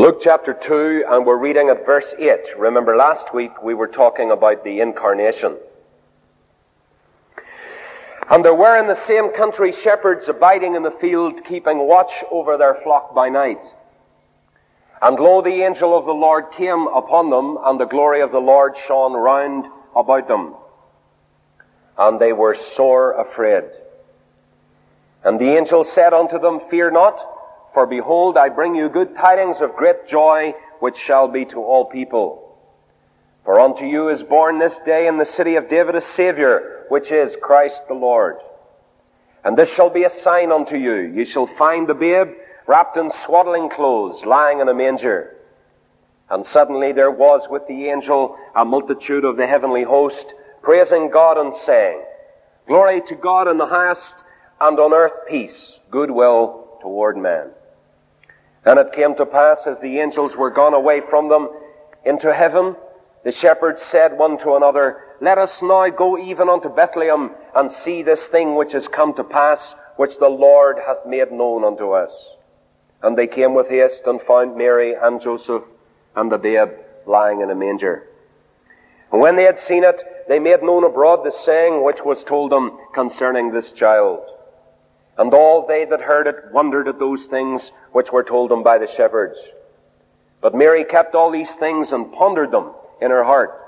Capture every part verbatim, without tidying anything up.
Luke chapter two, and we're reading at verse eight. Remember, last week we were talking about the incarnation. And there were in the same country shepherds abiding in the field, keeping watch over their flock by night. And lo, the angel of the Lord came upon them, and the glory of the Lord shone round about them. And they were sore afraid. And the angel said unto them, Fear not, for behold, I bring you good tidings of great joy, which shall be to all people. For unto you is born this day in the city of David a Saviour, which is Christ the Lord. And this shall be a sign unto you. Ye shall find the babe wrapped in swaddling clothes, lying in a manger. And suddenly there was with the angel a multitude of the heavenly host, praising God and saying, Glory to God in the highest, and on earth peace, goodwill toward men. And it came to pass, as the angels were gone away from them into heaven, the shepherds said one to another, Let us now go even unto Bethlehem, and see this thing which is come to pass, which the Lord hath made known unto us. And they came with haste, and found Mary and Joseph, and the babe lying in a manger. And when they had seen it, they made known abroad the saying which was told them concerning this child. And all they that heard it wondered at those things which were told them by the shepherds. But Mary kept all these things and pondered them in her heart.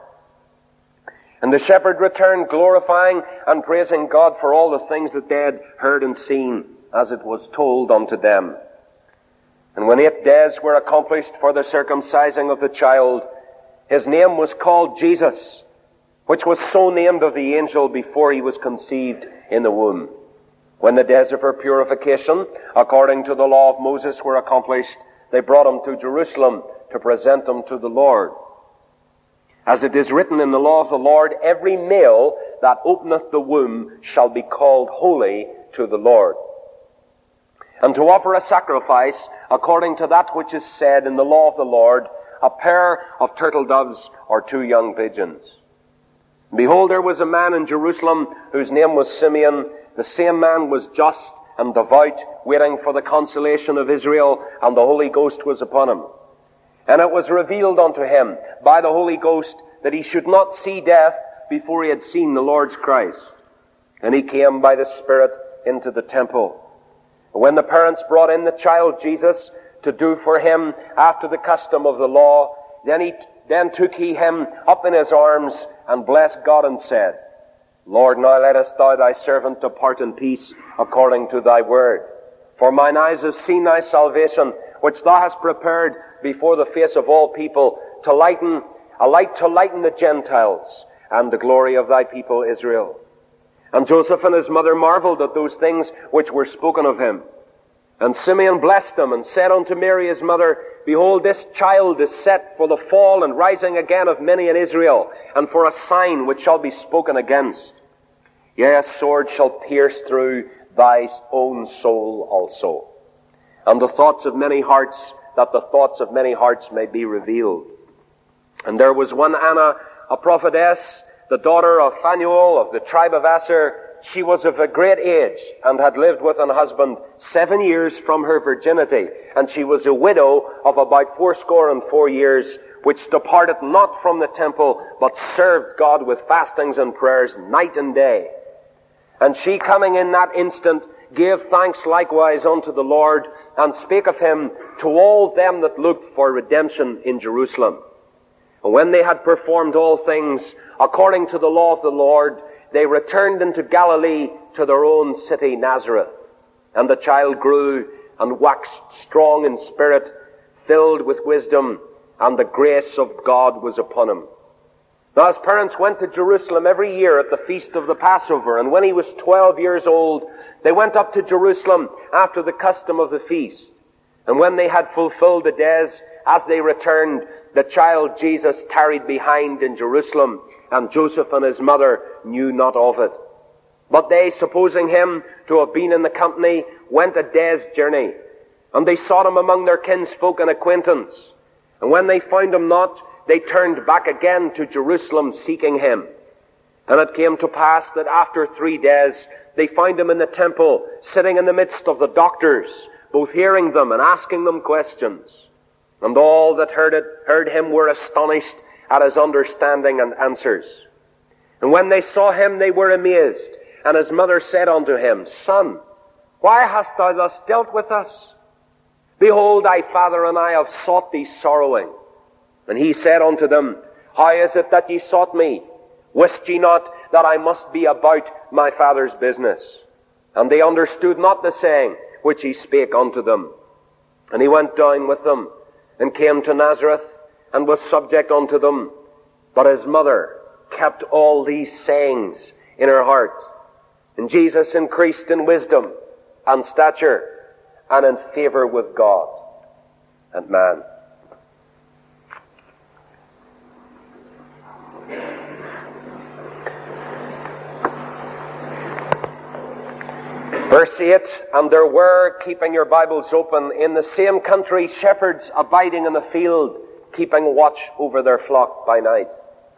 And the shepherd returned, glorifying and praising God for all the things that they had heard and seen, as it was told unto them. And when eight days were accomplished for the circumcising of the child, his name was called Jesus, which was so named of the angel before he was conceived in the womb. When the days of her purification, according to the law of Moses, were accomplished, they brought him to Jerusalem to present him to the Lord. As it is written in the law of the Lord, every male that openeth the womb shall be called holy to the Lord. And to offer a sacrifice, according to that which is said in the law of the Lord, a pair of turtle doves or two young pigeons. Behold, there was a man in Jerusalem whose name was Simeon. The same man was just and devout, waiting for the consolation of Israel, and the Holy Ghost was upon him. And it was revealed unto him by the Holy Ghost that he should not see death before he had seen the Lord's Christ. And he came by the Spirit into the temple. When the parents brought in the child Jesus to do for him after the custom of the law, then he then took he him up in his arms and blessed God and said, Lord, now lettest thou thy servant depart in peace according to thy word. For mine eyes have seen thy salvation, which thou hast prepared before the face of all people, to lighten, a light to lighten the Gentiles, and the glory of thy people Israel. And Joseph and his mother marveled at those things which were spoken of him. And Simeon blessed them, and said unto Mary his mother, Behold, this child is set for the fall and rising again of many in Israel, and for a sign which shall be spoken against. Yea, a sword shall pierce through thy own soul also, and the thoughts of many hearts, that the thoughts of many hearts may be revealed. And there was one Anna, a prophetess, the daughter of Phanuel of the tribe of Asher. She was of a great age, and had lived with an husband seven years from her virginity, and she was a widow of about fourscore and four years, which departed not from the temple, but served God with fastings and prayers night and day. And she, coming in that instant, gave thanks likewise unto the Lord, and spake of him to all them that looked for redemption in Jerusalem. And when they had performed all things according to the law of the Lord, they returned into Galilee to their own city Nazareth. And the child grew and waxed strong in spirit, filled with wisdom, and the grace of God was upon him. Now his parents went to Jerusalem every year at the feast of the Passover, and when he was twelve years old, they went up to Jerusalem after the custom of the feast. And when they had fulfilled the days, as they returned, the child Jesus tarried behind in Jerusalem, and Joseph and his mother knew not of it. But they, supposing him to have been in the company, went a day's journey. And they sought him among their kinsfolk and acquaintance. And when they found him not, they turned back again to Jerusalem, seeking him. And it came to pass that after three days they found him in the temple, sitting in the midst of the doctors, both hearing them and asking them questions. And all that heard it, heard him were astonished at his understanding and answers. And when they saw him, they were amazed. And his mother said unto him, Son, why hast thou thus dealt with us? Behold, thy father and I have sought thee sorrowing. And he said unto them, How is it that ye sought me? Wist ye not that I must be about my father's business? And they understood not the saying which he spake unto them. And he went down with them, and came to Nazareth, and was subject unto them. But his mother kept all these sayings in her heart. And Jesus increased in wisdom and stature, and in favor with God and man. Verse eight, and there were, keeping your Bibles open, in the same country shepherds abiding in the field, keeping watch over their flock by night.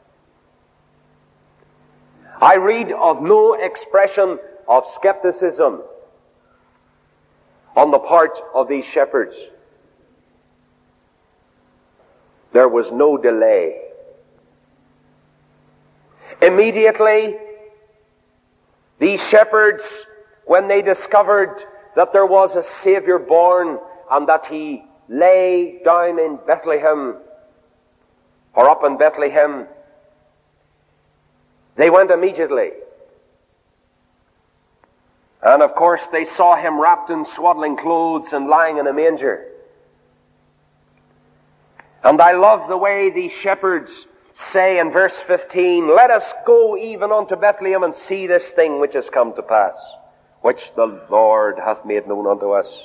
I read of no expression of skepticism on the part of these shepherds. There was no delay. Immediately, these shepherds, when they discovered that there was a Savior born and that he lay down in Bethlehem, or up in Bethlehem, they went immediately. And of course they saw him wrapped in swaddling clothes and lying in a manger. And I love the way these shepherds say in verse fifteen, Let us go even unto Bethlehem and see this thing which has come to pass, which the Lord hath made known unto us.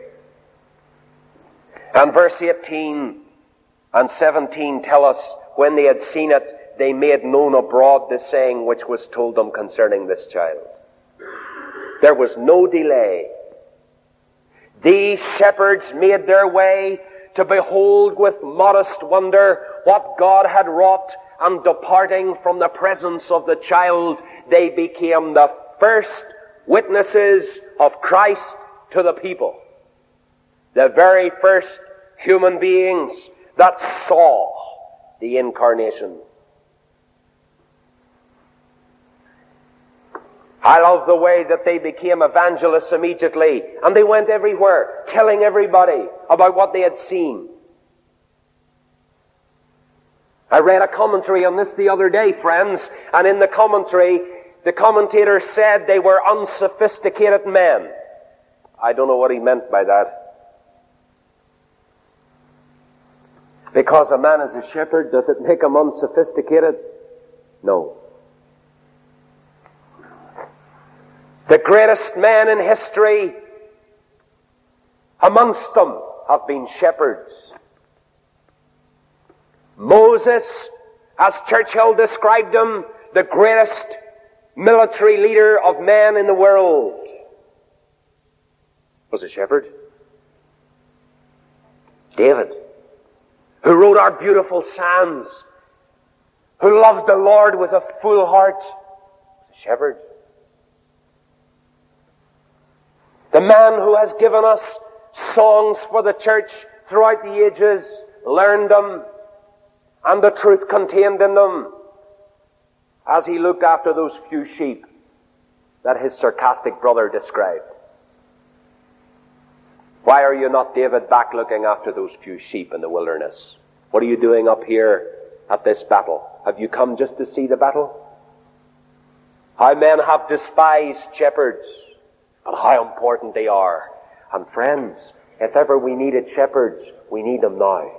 And verse eighteen and seventeen tell us, when they had seen it, they made known abroad the saying which was told them concerning this child. There was no delay. These shepherds made their way to behold with modest wonder what God had wrought, and departing from the presence of the child, they became the first witnesses of Christ to the people. The very first human beings that saw the incarnation. I love the way that they became evangelists immediately, and they went everywhere, telling everybody about what they had seen. I read a commentary on this the other day, friends, and in the commentary, the commentator said they were unsophisticated men. I don't know what he meant by that. Because a man is a shepherd, does it make him unsophisticated? No. The greatest men in history amongst them have been shepherds. Moses, as Churchill described him, the greatest military leader of men in the world, was a shepherd. David, who wrote our beautiful Psalms, who loved the Lord with a full heart, was a shepherd. The man who has given us songs for the church throughout the ages, learned them, and the truth contained in them, as he looked after those few sheep that his sarcastic brother described. Why are you not, David, back looking after those few sheep in the wilderness? What are you doing up here at this battle? Have you come just to see the battle? How men have despised shepherds, and how important they are. And friends, if ever we needed shepherds, we need them now.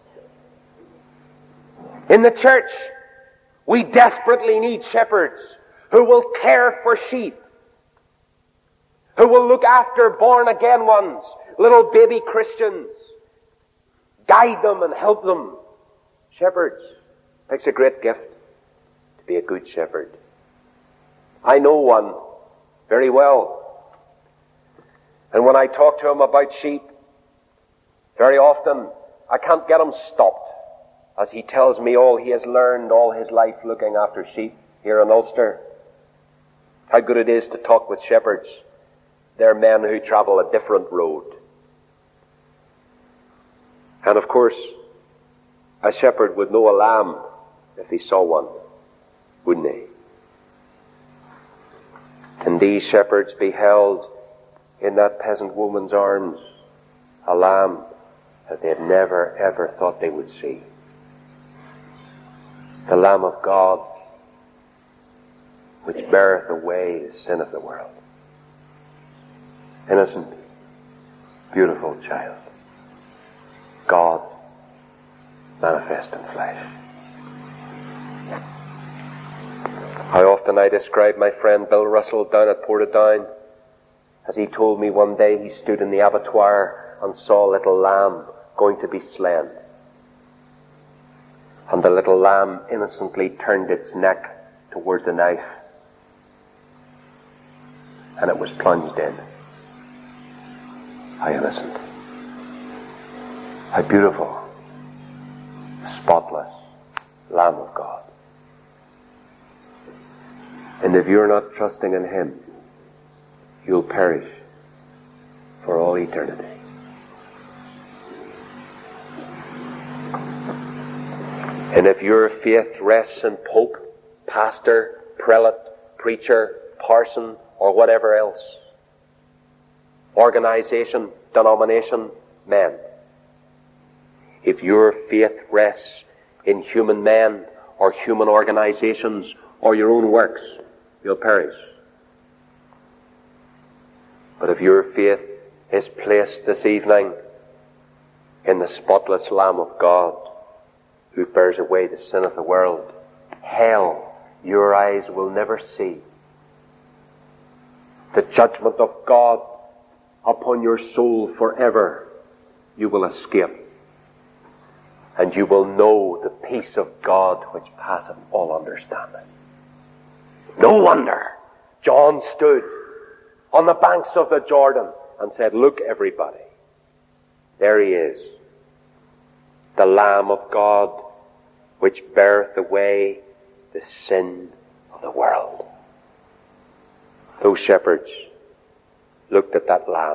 In the church, we desperately need shepherds who will care for sheep, who will look after born-again ones, little baby Christians, guide them and help them. Shepherds. It's a great gift to be a good shepherd. I know one very well. And when I talk to him about sheep, very often I can't get him stopped as he tells me all he has learned all his life looking after sheep here in Ulster. How good it is to talk with shepherds. They're men who travel a different road. And of course, a shepherd would know a lamb if he saw one, wouldn't he? And these shepherds beheld in that peasant woman's arms a lamb that they had never ever thought they would see. The Lamb of God, which beareth away the sin of the world. Innocent, beautiful child. God manifest in flesh. How often I describe my friend Bill Russell down at Portadown, as he told me one day he stood in the abattoir and saw a little lamb going to be slain. And the little lamb innocently turned its neck towards the knife, and it was plunged in. How innocent. How beautiful. Spotless Lamb of God. And if you're not trusting in Him, you'll perish for all eternity. And if your faith rests in pope, pastor, prelate, preacher, parson, or whatever else, organization, denomination, men, if your faith rests in human men or human organizations or your own works, you'll perish. But if your faith is placed this evening in the spotless Lamb of God, who bears away the sin of the world, hell your eyes will never see. The judgment of God upon your soul forever you will escape. And you will know the peace of God which passeth all understanding. No wonder John stood on the banks of the Jordan and said, "Look, everybody, there he is, the Lamb of God, which beareth away the sin of the world." Those shepherds looked at that lamb.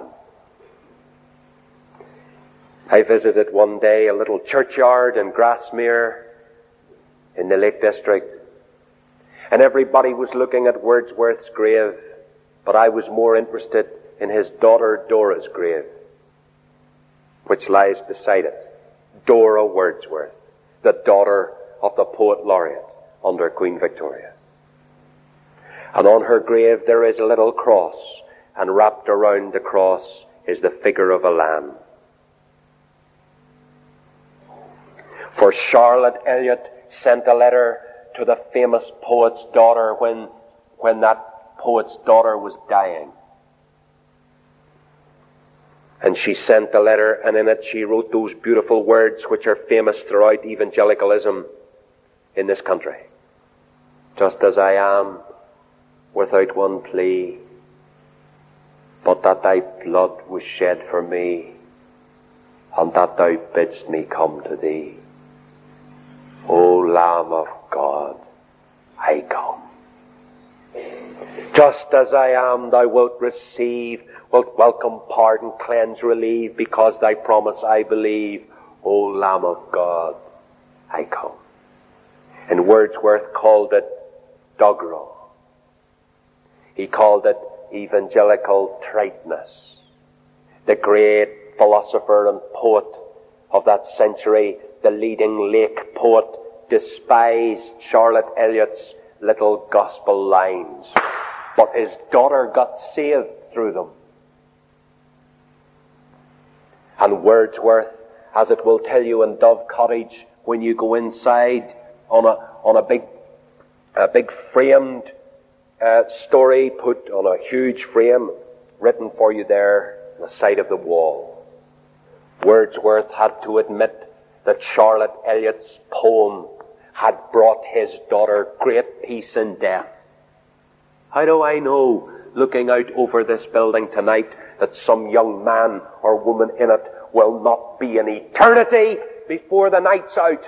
I visited one day a little churchyard in Grasmere in the Lake District, and everybody was looking at Wordsworth's grave, but I was more interested in his daughter Dora's grave, which lies beside it. Dora Wordsworth, the daughter of the poet laureate under Queen Victoria. And on her grave there is a little cross, and wrapped around the cross is the figure of a lamb. For Charlotte Elliott sent a letter to the famous poet's daughter when, when that poet's daughter was dying. And she sent the letter, and in it she wrote those beautiful words which are famous throughout evangelicalism in this country. Just as I am, without one plea, but that thy blood was shed for me, and that thou bidst me come to thee. O Lamb of God, I come. Just as I am, thou wilt receive, wilt welcome, pardon, cleanse, relieve, because thy promise I believe. O Lamb of God, I come. And Wordsworth called it doggerel. He called it evangelical triteness. The great philosopher and poet of that century, the leading Lake poet, despised Charlotte Elliott's little gospel lines. But his daughter got saved through them. And Wordsworth, as it will tell you in Dove Cottage, when you go inside on a on a big a big framed uh, story put on a huge frame, written for you there on the side of the wall, Wordsworth had to admit that Charlotte Elliott's poem had brought his daughter great peace in death. How do I know, looking out over this building tonight, that some young man or woman in it will not be in eternity before the night's out?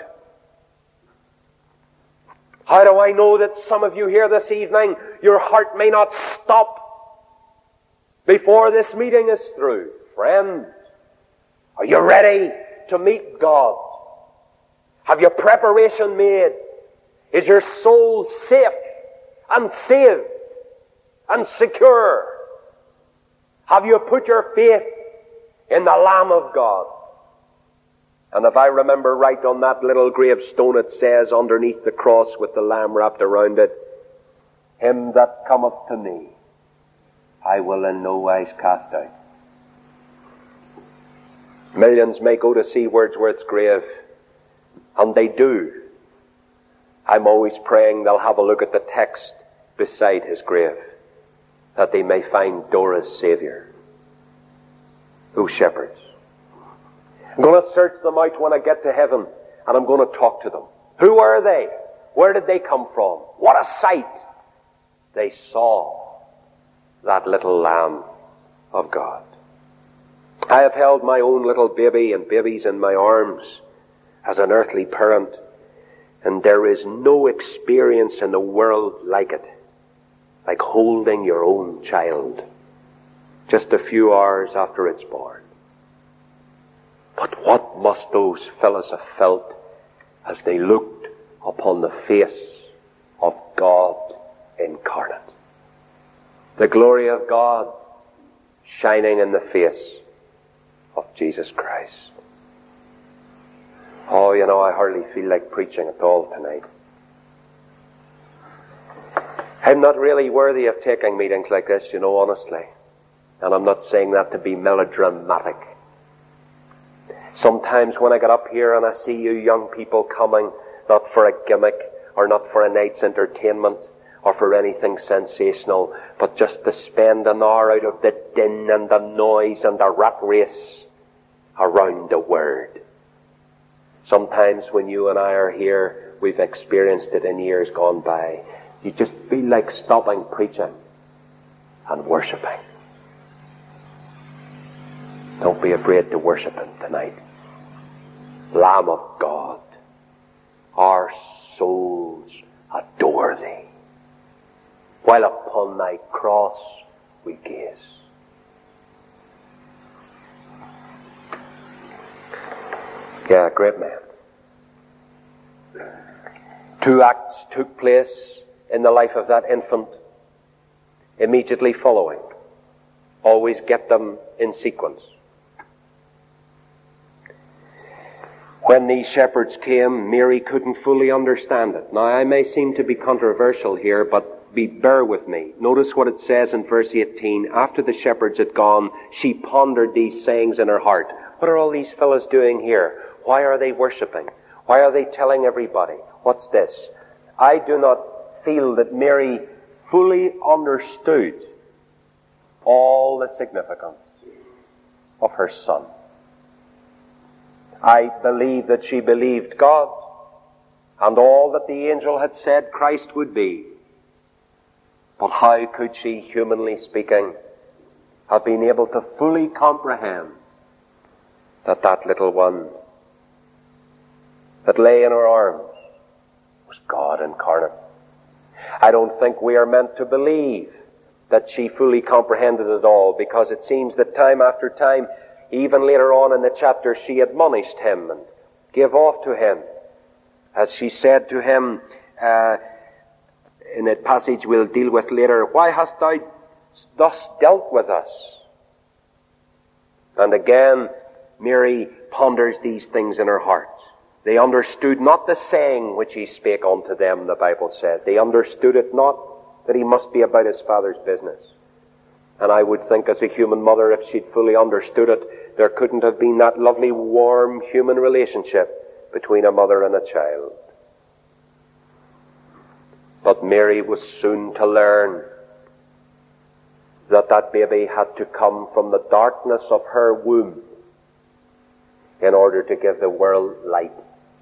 How do I know that some of you here this evening, your heart may not stop before this meeting is through? Friends, are you ready to meet God? Have your preparation made? Is your soul safe and saved and secure? Have you put your faith in the Lamb of God? And if I remember right, on that little gravestone it says underneath the cross with the Lamb wrapped around it, "Him that cometh to me, I will in no wise cast out." Millions may go to see Wordsworth's grave, and they do. I'm always praying they'll have a look at the text beside his grave, that they may find Dora's Saviour. Those shepherds. I'm going to search them out when I get to heaven, and I'm going to talk to them. Who are they? Where did they come from? What a sight! They saw that little Lamb of God. I have held my own little baby and babies in my arms as an earthly parent, and there is no experience in the world like it, like holding your own child just a few hours after it's born. But what must those fellows have felt as they looked upon the face of God incarnate? The glory of God shining in the face of Jesus Christ. Oh, you know, I hardly feel like preaching at all tonight. I'm not really worthy of taking meetings like this, you know, honestly. And I'm not saying that to be melodramatic. Sometimes when I get up here and I see you young people coming, not for a gimmick or not for a night's entertainment or for anything sensational, but just to spend an hour out of the din and the noise and the rat race around the Word. Sometimes when you and I are here, we've experienced it in years gone by, you just feel like stopping preaching and worshipping. Don't be afraid to worship Him tonight. Lamb of God, our souls adore Thee, while upon Thy cross we gaze. Yeah, great man. Two acts took place in the life of that infant immediately following. Always get them in sequence. When these shepherds came, Mary couldn't fully understand it. Now, I may seem to be controversial here, but be, bear with me. Notice what it says in verse eighteen. After the shepherds had gone, she pondered these sayings in her heart. What are all these fellows doing here? Why are they worshipping? Why are they telling everybody? What's this? I do not feel that Mary fully understood all the significance of her son. I believe that she believed God and all that the angel had said Christ would be. But how could she, humanly speaking, have been able to fully comprehend that that little one that lay in her arms was God incarnate? I don't think we are meant to believe that she fully comprehended it all, because it seems that time after time, even later on in the chapter, she admonished him and gave off to him. As she said to him, uh, in a passage we'll deal with later, "Why hast thou thus dealt with us?" And again, Mary ponders these things in her heart. They understood not the saying which he spake unto them, the Bible says. They understood it not, that he must be about his Father's business. And I would think as a human mother, if she'd fully understood it, there couldn't have been that lovely, warm human relationship between a mother and a child. But Mary was soon to learn that that baby had to come from the darkness of her womb in order to give the world light.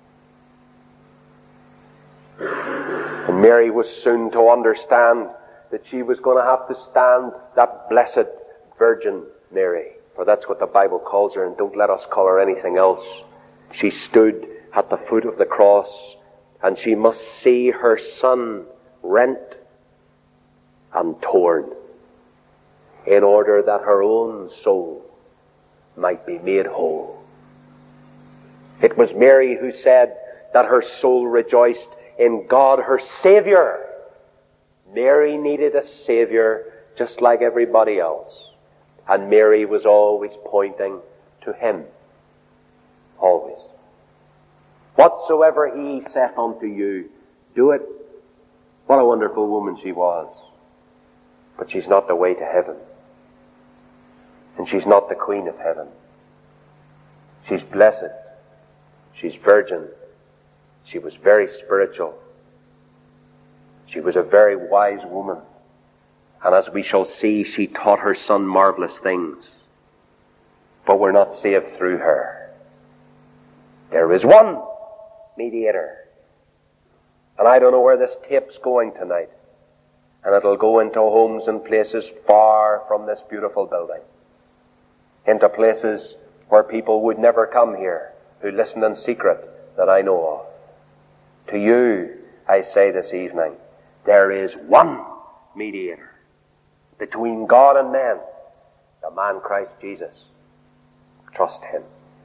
And Mary was soon to understand that she was going to have to stand that blessed Virgin Mary. For that's what the Bible calls her, and don't let us call her anything else. She stood at the foot of the cross, and she must see her son rent and torn in order that her own soul might be made whole. It was Mary who said that her soul rejoiced in God, her Savior. Mary needed a Savior just like everybody else. And Mary was always pointing to Him. Always. Whatsoever He saith unto you, do it. What a wonderful woman she was. But she's not the way to heaven. And she's not the Queen of Heaven. She's blessed. She's virgin. She was very spiritual. She was a very wise woman. And as we shall see, she taught her Son marvelous things. But we're not saved through her. There is one mediator. And I don't know where this tape's going tonight. And it'll go into homes and places far from this beautiful building. Into places where people would never come here, who listen in secret that I know of. To you, I say this evening, there is one mediator between God and men, the man Christ Jesus. Trust Him.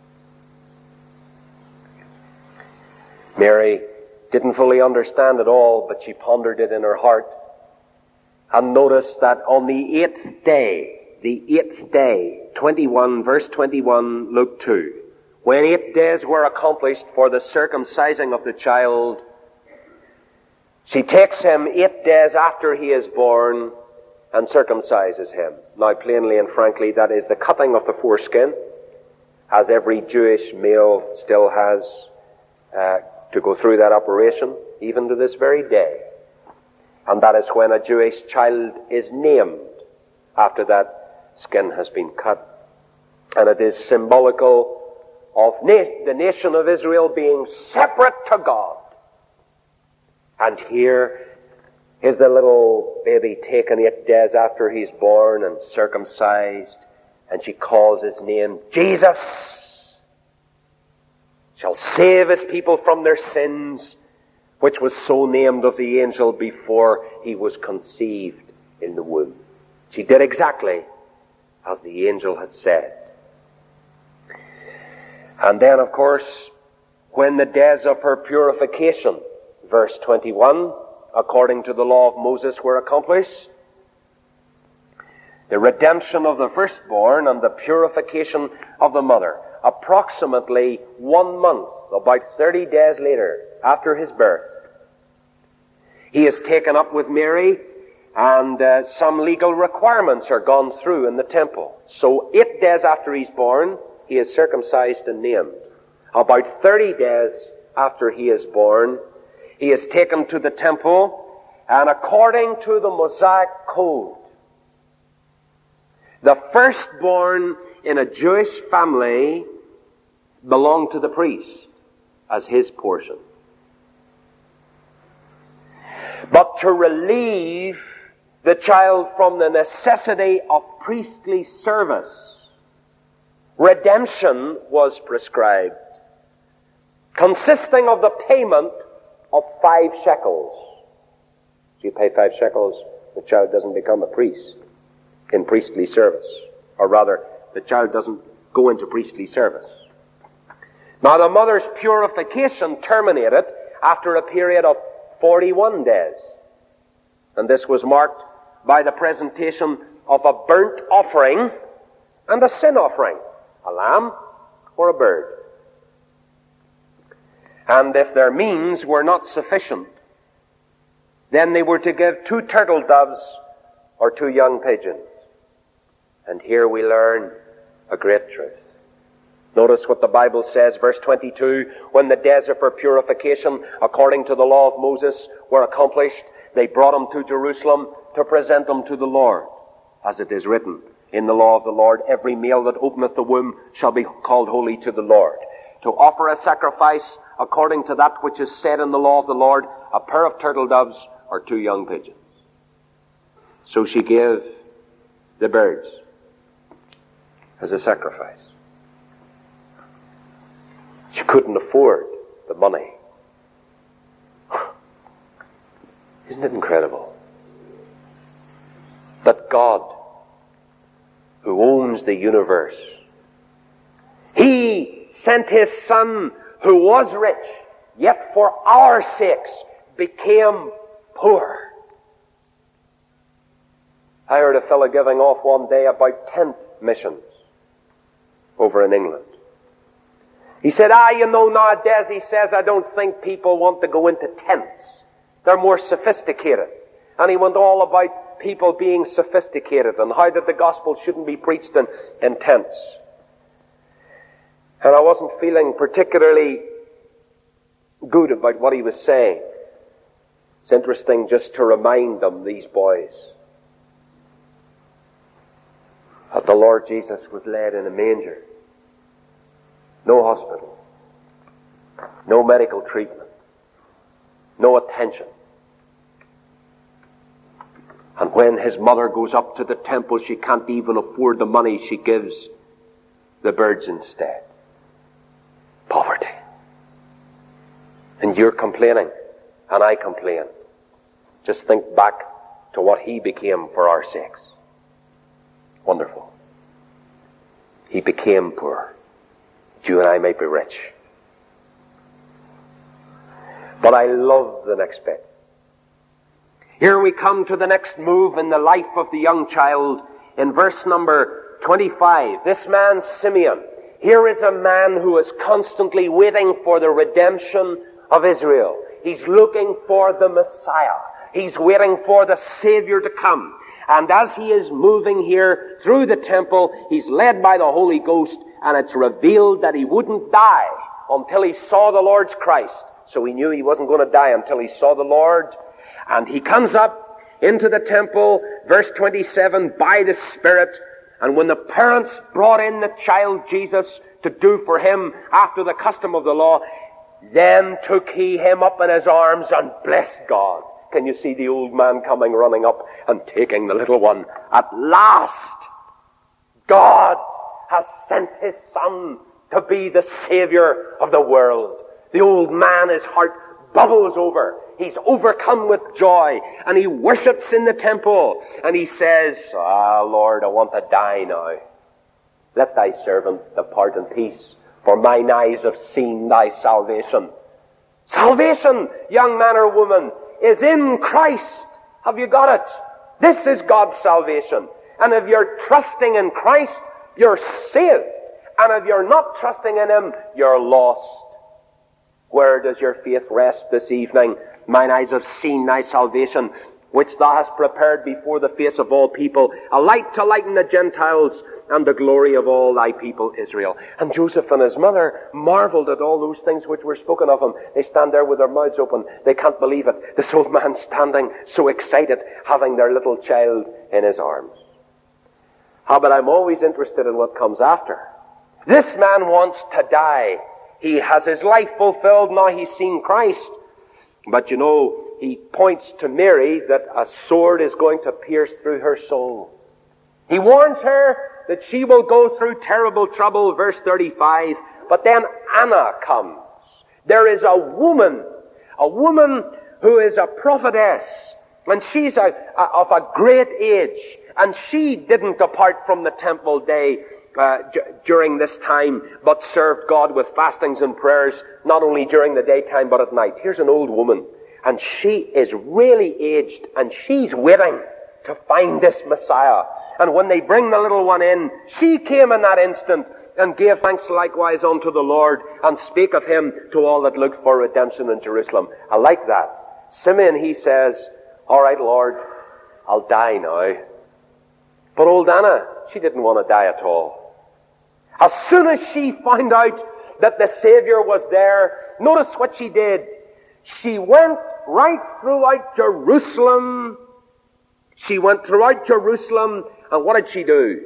Mary didn't fully understand it all, but she pondered it in her heart. And notice that on the eighth day, the eighth day, twenty-one, verse twenty-one, Luke two, when eight days were accomplished for the circumcising of the child, she takes him eight days after he is born and circumcises him. Now, plainly and frankly, that is the cutting of the foreskin, as every Jewish male still has uh, to go through that operation, even to this very day. And that is when a Jewish child is named after that skin has been cut. And it is symbolical of na- the nation of Israel being separate to God. And here is the little baby taken eight days after he's born and circumcised, and she calls his name Jesus. Shall save his people from their sins, which was so named of the angel before he was conceived in the womb. She did exactly as the angel had said. And then, of course, when the days of her purification, verse twenty-one, according to the law of Moses, were accomplished, the redemption of the firstborn and the purification of the mother, approximately one month, about thirty days later, after his birth, he is taken up with Mary, and uh, some legal requirements are gone through in the temple. So eight days after he's born, he is circumcised and named. About thirty days after he is born, he is taken to the temple, and according to the Mosaic code, the firstborn in a Jewish family belonged to the priest as his portion. But to relieve the child from the necessity of priestly service, redemption was prescribed, consisting of the payment of five shekels. If you pay five shekels, the child doesn't become a priest in priestly service. Or rather, the child doesn't go into priestly service. Now, the mother's purification terminated after a period of forty-one days. And this was marked by the presentation of a burnt offering and a sin offering, a lamb or a bird. And if their means were not sufficient, then they were to give two turtle doves or two young pigeons. And here we learn a great truth. Notice what the Bible says, verse twenty-two, when the days of her purification, according to the law of Moses, were accomplished, they brought him to Jerusalem to present him to the Lord. As it is written in the law of the Lord, every male that openeth the womb shall be called holy to the Lord. To offer a sacrifice according to that which is said in the law of the Lord, a pair of turtle doves or two young pigeons. So she gave the birds as a sacrifice. She couldn't afford the money. Isn't it incredible that God, who owns the universe, He sent His Son who was rich, yet for our sakes became poor. I heard a fellow giving off one day about tent missions over in England. He said, ah, you know, nowadays, he says, I don't think people want to go into tents. They're more sophisticated. And he went all about people being sophisticated and how that the gospel shouldn't be preached in, in tents. And I wasn't feeling particularly good about what he was saying. It's interesting just to remind them, these boys, that the Lord Jesus was laid in a manger. No hospital. No medical treatment. No attention. And when his mother goes up to the temple, she can't even afford the money. She gives the birds instead. Poverty. And you're complaining, and I complain. Just think back to what he became for our sakes. Wonderful. He became poor. You and I may be rich. But I love the next bit. Here we come to the next move in the life of the young child in verse number twenty-five. This man, Simeon, here is a man who is constantly waiting for the redemption of Israel. He's looking for the Messiah. He's waiting for the Savior to come. And as he is moving here through the temple, he's led by the Holy Ghost, and it's revealed that he wouldn't die until he saw the Lord's Christ. So he knew he wasn't going to die until he saw the Lord. And he comes up into the temple, verse twenty-seven, by the Spirit. And when the parents brought in the child Jesus to do for him after the custom of the law, then took he him up in his arms and blessed God. Can you see the old man coming running up and taking the little one? At last, God has sent his Son to be the Savior of the world. The old man, his heart bubbles over. He's overcome with joy, and he worships in the temple, and he says, Ah, Lord, I want to die now. Let thy servant depart in peace, for mine eyes have seen thy salvation. Salvation, young man or woman, is in Christ. Have you got it? This is God's salvation. And if you're trusting in Christ, you're saved. And if you're not trusting in Him, you're lost. Where does your faith rest this evening? Mine eyes have seen thy salvation, which thou hast prepared before the face of all people, a light to lighten the Gentiles, and the glory of all thy people Israel. And Joseph and his mother marveled at all those things which were spoken of him. They stand there with their mouths open. They can't believe it. This old man standing so excited, having their little child in his arms. Ah, but I'm always interested in what comes after. This man wants to die. He has his life fulfilled. Now he's seen Christ. But you know, he points to Mary that a sword is going to pierce through her soul. He warns her that she will go through terrible trouble, verse thirty-five. But then Anna comes. There is a woman, a woman who is a prophetess, and she's a, a, of a great age, and she didn't depart from the temple day uh, d- during this time, but served God with fastings and prayers, not only during the daytime, but at night. Here's an old woman, and she is really aged, and she's waiting to find this Messiah. And when they bring the little one in, she came in that instant and gave thanks likewise unto the Lord, and spake of him to all that looked for redemption in Jerusalem. I like that. Simeon, he says, all right, Lord, I'll die now. But old Anna, she didn't want to die at all. As soon as she found out that the Savior was there, notice what she did. She went right throughout Jerusalem. She went throughout Jerusalem, and what did she do?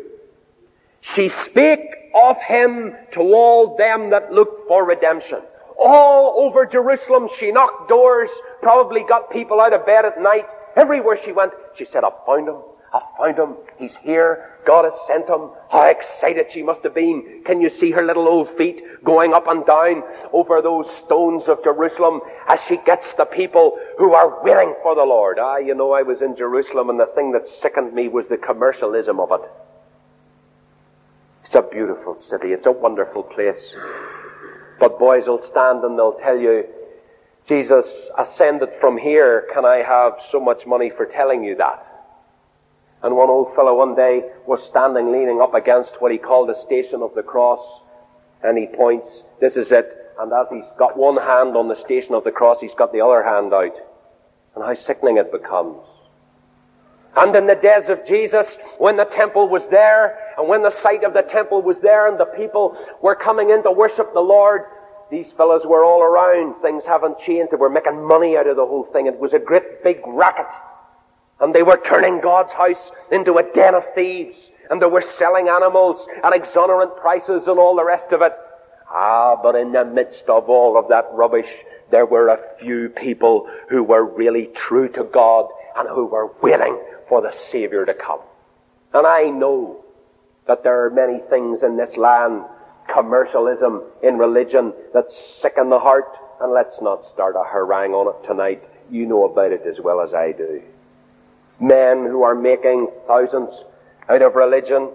She spake of him to all them that looked for redemption. All over Jerusalem, she knocked doors, probably got people out of bed at night. Everywhere she went, she said, I found him. I found him. He's here. God has sent him. How excited she must have been. Can you see her little old feet going up and down over those stones of Jerusalem as she gets the people who are waiting for the Lord? Ah, you know, I was in Jerusalem, and the thing that sickened me was the commercialism of it. It's a beautiful city. It's a wonderful place. But boys will stand and they'll tell you, Jesus ascended from here. Can I have so much money for telling you that? And one old fellow one day was standing leaning up against what he called the Station of the Cross. And he points, this is it. And as he's got one hand on the Station of the Cross, he's got the other hand out. And how sickening it becomes. And in the days of Jesus, when the temple was there, and when the site of the temple was there, and the people were coming in to worship the Lord, these fellows were all around. Things haven't changed. They were making money out of the whole thing. It was a great big racket. And they were turning God's house into a den of thieves. And they were selling animals at exorbitant prices and all the rest of it. Ah, but in the midst of all of that rubbish, there were a few people who were really true to God and who were waiting for the Savior to come. And I know that there are many things in this land, commercialism in religion, that sicken the heart. And let's not start a harangue on it tonight. You know about it as well as I do. Men who are making thousands out of religion.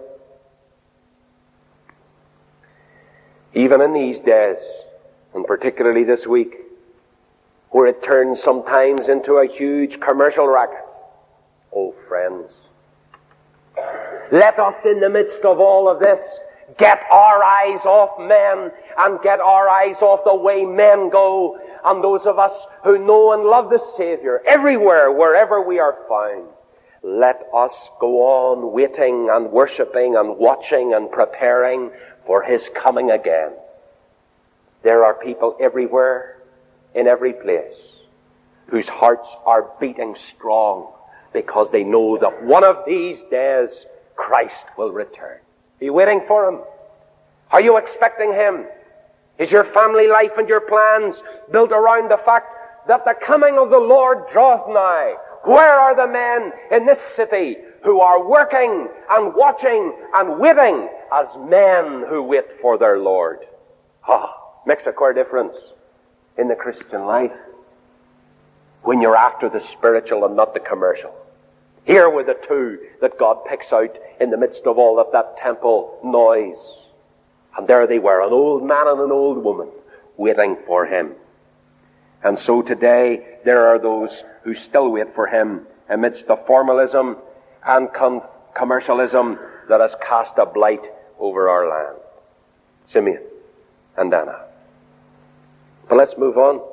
Even in these days, and particularly this week, where it turns sometimes into a huge commercial racket. Oh, friends, let us in the midst of all of this get our eyes off men and get our eyes off the way men go, and those of us who know and love the Savior everywhere, wherever we are found. Let us go on waiting and worshipping and watching and preparing for His coming again. There are people everywhere, in every place, whose hearts are beating strong because they know that one of these days Christ will return. Are you waiting for Him? Are you expecting Him? Is your family life and your plans built around the fact that the coming of the Lord draweth nigh? Where are the men in this city who are working and watching and waiting as men who wait for their Lord? Ah, makes a queer difference in the Christian life when you're after the spiritual and not the commercial. Here were the two that God picks out in the midst of all of that temple noise. And there they were, an old man and an old woman, waiting for Him. And so today, there are those who still wait for Him amidst the formalism and com- commercialism that has cast a blight over our land. Simeon and Anna. But let's move on.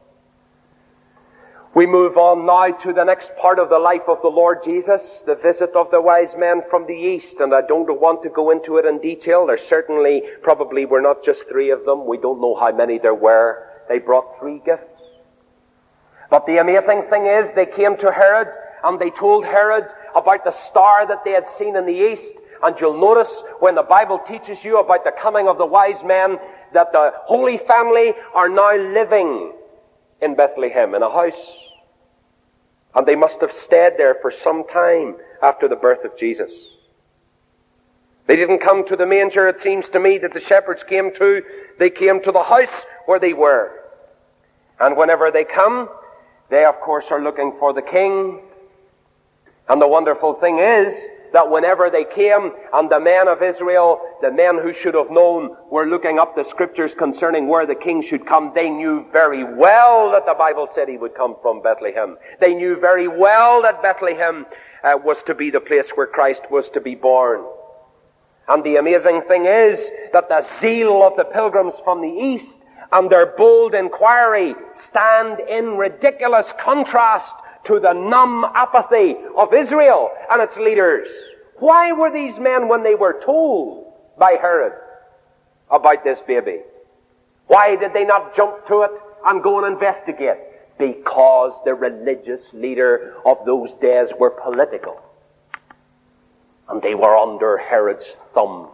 We move on now to the next part of the life of the Lord Jesus, the visit of the wise men from the east. And I don't want to go into it in detail. There certainly, probably were not just three of them. We don't know how many there were. They brought three gifts. But the amazing thing is, they came to Herod and they told Herod about the star that they had seen in the east. And you'll notice when the Bible teaches you about the coming of the wise men, that the Holy Family are now living in Bethlehem, in a house. And they must have stayed there for some time after the birth of Jesus. They didn't come to the manger, it seems to me, that the shepherds came to. They came to the house where they were. And whenever they come, they of course are looking for the king. And the wonderful thing is that whenever they came, and the men of Israel, the men who should have known, were looking up the scriptures concerning where the king should come, they knew very well that the Bible said he would come from Bethlehem. They knew very well that Bethlehem uh, was to be the place where Christ was to be born. And the amazing thing is that the zeal of the pilgrims from the east and their bold inquiry stand in ridiculous contrast to the numb apathy of Israel and its leaders. Why were these men, when they were told by Herod about this baby, why did they not jump to it and go and investigate? Because the religious leader of those days were political. And they were under Herod's thumb.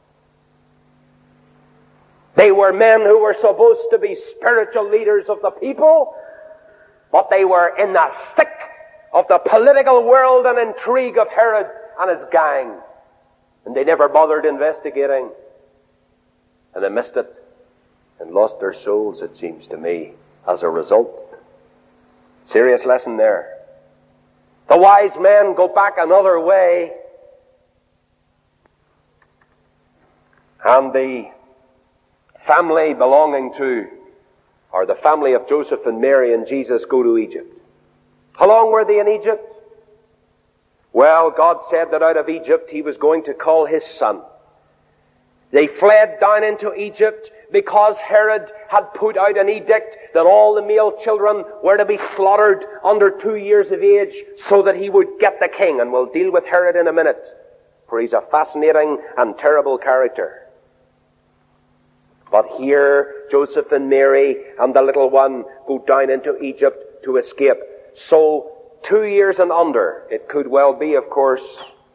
They were men who were supposed to be spiritual leaders of the people, but they were in the thick of the political world and intrigue of Herod and his gang. And they never bothered investigating. And they missed it and lost their souls, it seems to me, as a result. Serious lesson there. The wise men go back another way. And the family belonging to, or the family of Joseph and Mary and Jesus, go to Egypt. How long were they in Egypt? Well, God said that out of Egypt He was going to call His Son. They fled down into Egypt because Herod had put out an edict that all the male children were to be slaughtered under two years of age so that he would get the king. And we'll deal with Herod in a minute, for he's a fascinating and terrible character. But here, Joseph and Mary and the little one go down into Egypt to escape. So, two years and under, it could well be, of course,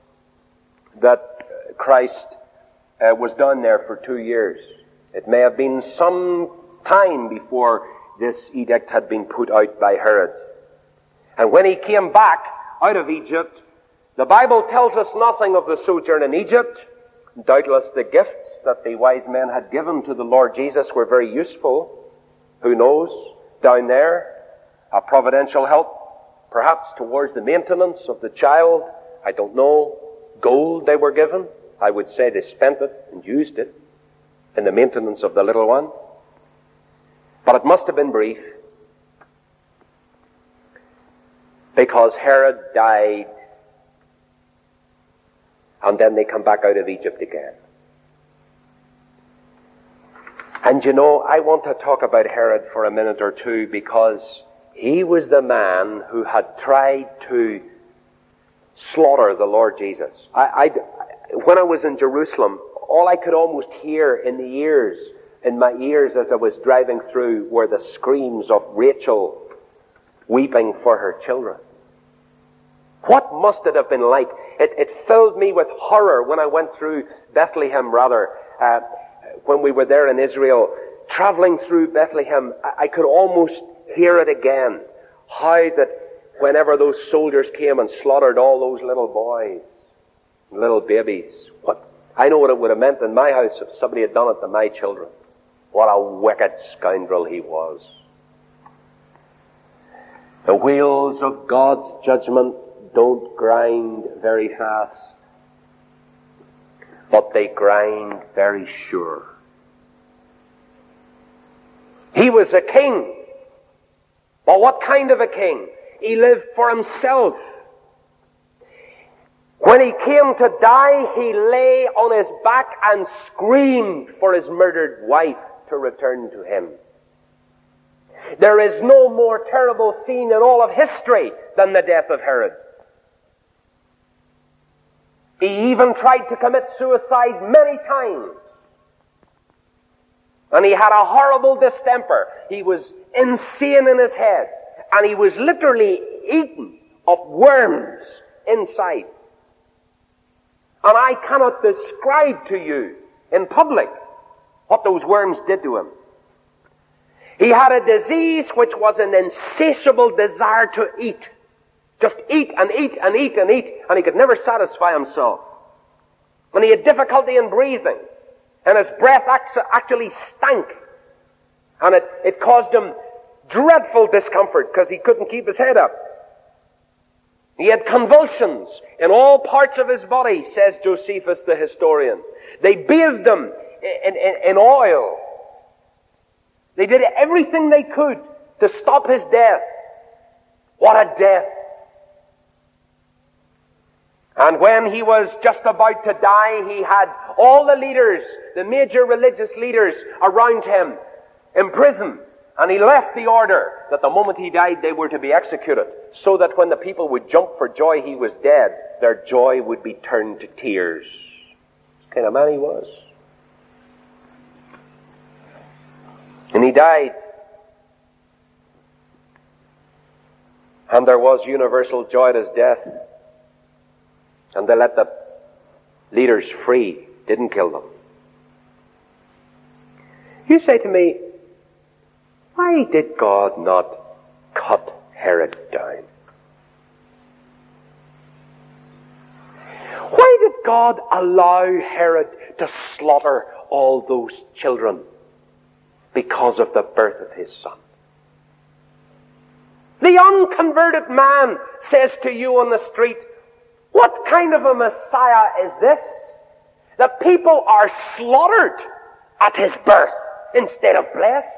that Christ uh, was down there for two years. It may have been some time before this edict had been put out by Herod. And when he came back out of Egypt, the Bible tells us nothing of the sojourn in Egypt. Doubtless the gifts that the wise men had given to the Lord Jesus were very useful. Who knows? Down there, a providential help, perhaps towards the maintenance of the child. I don't know. Gold they were given. I would say they spent it and used it in the maintenance of the little one. But it must have been brief, because Herod died, and then they come back out of Egypt again. And you know, I want to talk about Herod for a minute or two, because he was the man who had tried to slaughter the Lord Jesus. I, I, when I was in Jerusalem, all I could almost hear in the ears, in my ears as I was driving through, were the screams of Rachel weeping for her children. What must it have been like? It, it filled me with horror when I went through Bethlehem, rather, uh, when we were there in Israel, traveling through Bethlehem. I, I could almost hear it again. How that whenever those soldiers came and slaughtered all those little boys, little babies, what I know what it would have meant in my house if somebody had done it to my children. What a wicked scoundrel he was. The wheels of God's judgment don't grind very fast, but they grind very sure. He was a king. But what kind of a king? He lived for himself. When he came to die, he lay on his back and screamed for his murdered wife to return to him. There is no more terrible scene in all of history than the death of Herod. He even tried to commit suicide many times. And he had a horrible distemper. He was insane in his head. And he was literally eaten of worms inside. And I cannot describe to you in public what those worms did to him. He had a disease which was an insatiable desire to eat. Just eat and eat and eat and eat, and he could never satisfy himself. And he had difficulty in breathing, and his breath actually stank. And it, it caused him dreadful discomfort because he couldn't keep his head up. He had convulsions in all parts of his body, says Josephus the historian. They bathed him in, in, in oil. They did everything they could to stop his death. What a death! And when he was just about to die, he had all the leaders, the major religious leaders around him, imprisoned. And he left the order that the moment he died, they were to be executed, so that when the people would jump for joy he was dead, their joy would be turned to tears. What kind of man he was. And he died. And there was universal joy at his death. And they let the leaders free, didn't kill them. You say to me, why did God not cut Herod down? Why did God allow Herod to slaughter all those children because of the birth of his son? The unconverted man says to you on the street, what kind of a Messiah is this? The people are slaughtered at his birth. instead of blessed?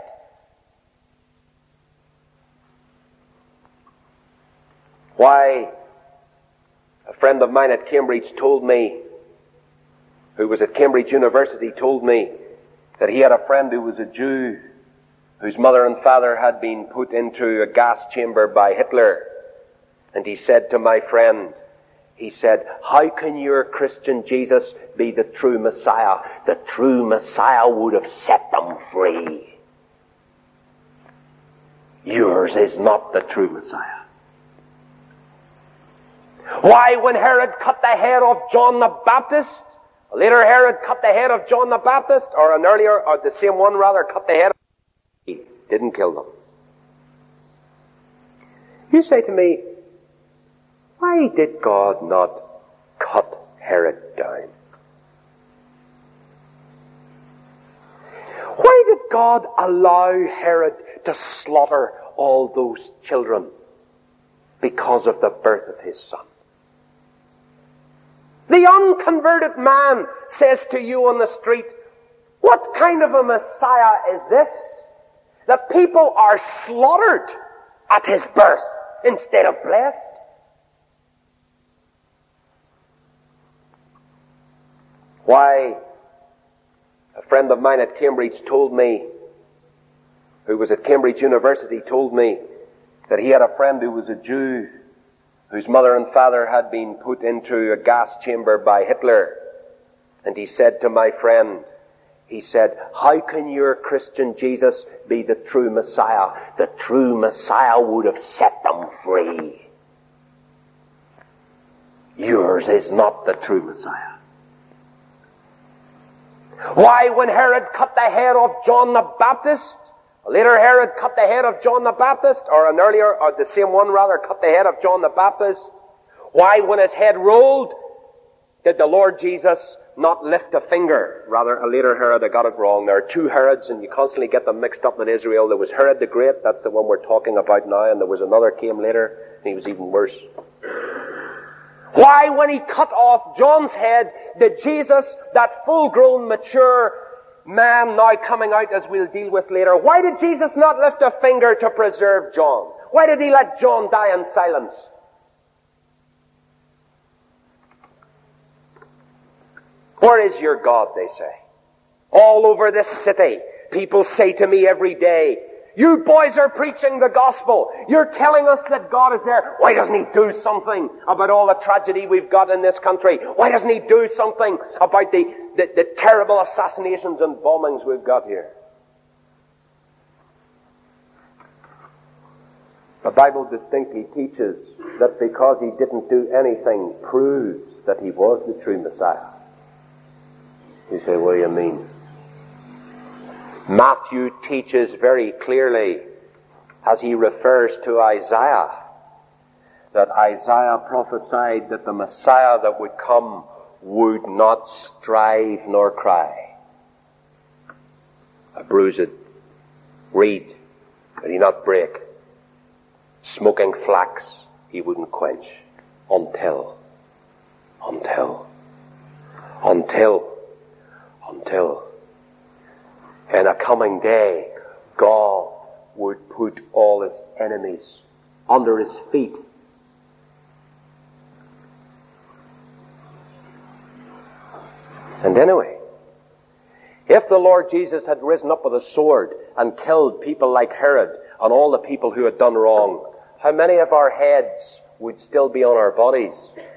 Why, a friend of mine at Cambridge told me, who was at Cambridge University, told me that he had a friend who was a Jew whose mother and father had been put into a gas chamber by Hitler. And he said to my friend, he said, how can your Christian Jesus be the true Messiah? The true Messiah would have set them free. Yours is not the true Messiah. Why, when Herod cut the head of John the Baptist, later Herod cut the head of John the Baptist, or an earlier, or the same one rather, cut the head of, he didn't kill them. You say to me, why did God not cut Herod down? Why did God allow Herod to slaughter all those children because of the birth of his son? The unconverted man says to you on the street, what kind of a Messiah is this? The people are slaughtered at his birth instead of blessed. Why, a friend of mine at Cambridge told me, who was at Cambridge University, told me that he had a friend who was a Jew whose mother and father had been put into a gas chamber by Hitler. And he said to my friend, he said, how can your Christian Jesus be the true Messiah? The true Messiah would have set them free. Yours is not the true Messiah. Why, when Herod cut the head of John the Baptist, later Herod cut the head of John the Baptist, or an earlier, or the same one rather, cut the head of John the Baptist. Why, when his head rolled, did the Lord Jesus not lift a finger? Rather, a later Herod, I got it wrong. There are two Herods, and you constantly get them mixed up in Israel. There was Herod the Great, that's the one we're talking about now, and there was another came later, and he was even worse. Why, when he cut off John's head, did Jesus, that full-grown, mature man now coming out, as we'll deal with later, why did Jesus not lift a finger to preserve John? Why did he let John die in silence? Where is your God, they say. All over this city, people say to me every day, you boys are preaching the gospel. You're telling us that God is there. Why doesn't he do something about all the tragedy we've got in this country? Why doesn't he do something about the, the, the terrible assassinations and bombings we've got here? The Bible distinctly teaches that because he didn't do anything proves that he was the true Messiah. You say, what do you mean? Matthew teaches very clearly, as he refers to Isaiah, that Isaiah prophesied that the Messiah that would come would not strive nor cry. A bruised reed would he not break. Smoking flax he wouldn't quench. Until, until, until, until, in a coming day, God would put all his enemies under his feet. And anyway, if the Lord Jesus had risen up with a sword and killed people like Herod and all the people who had done wrong, how many of our heads would still be on our bodies?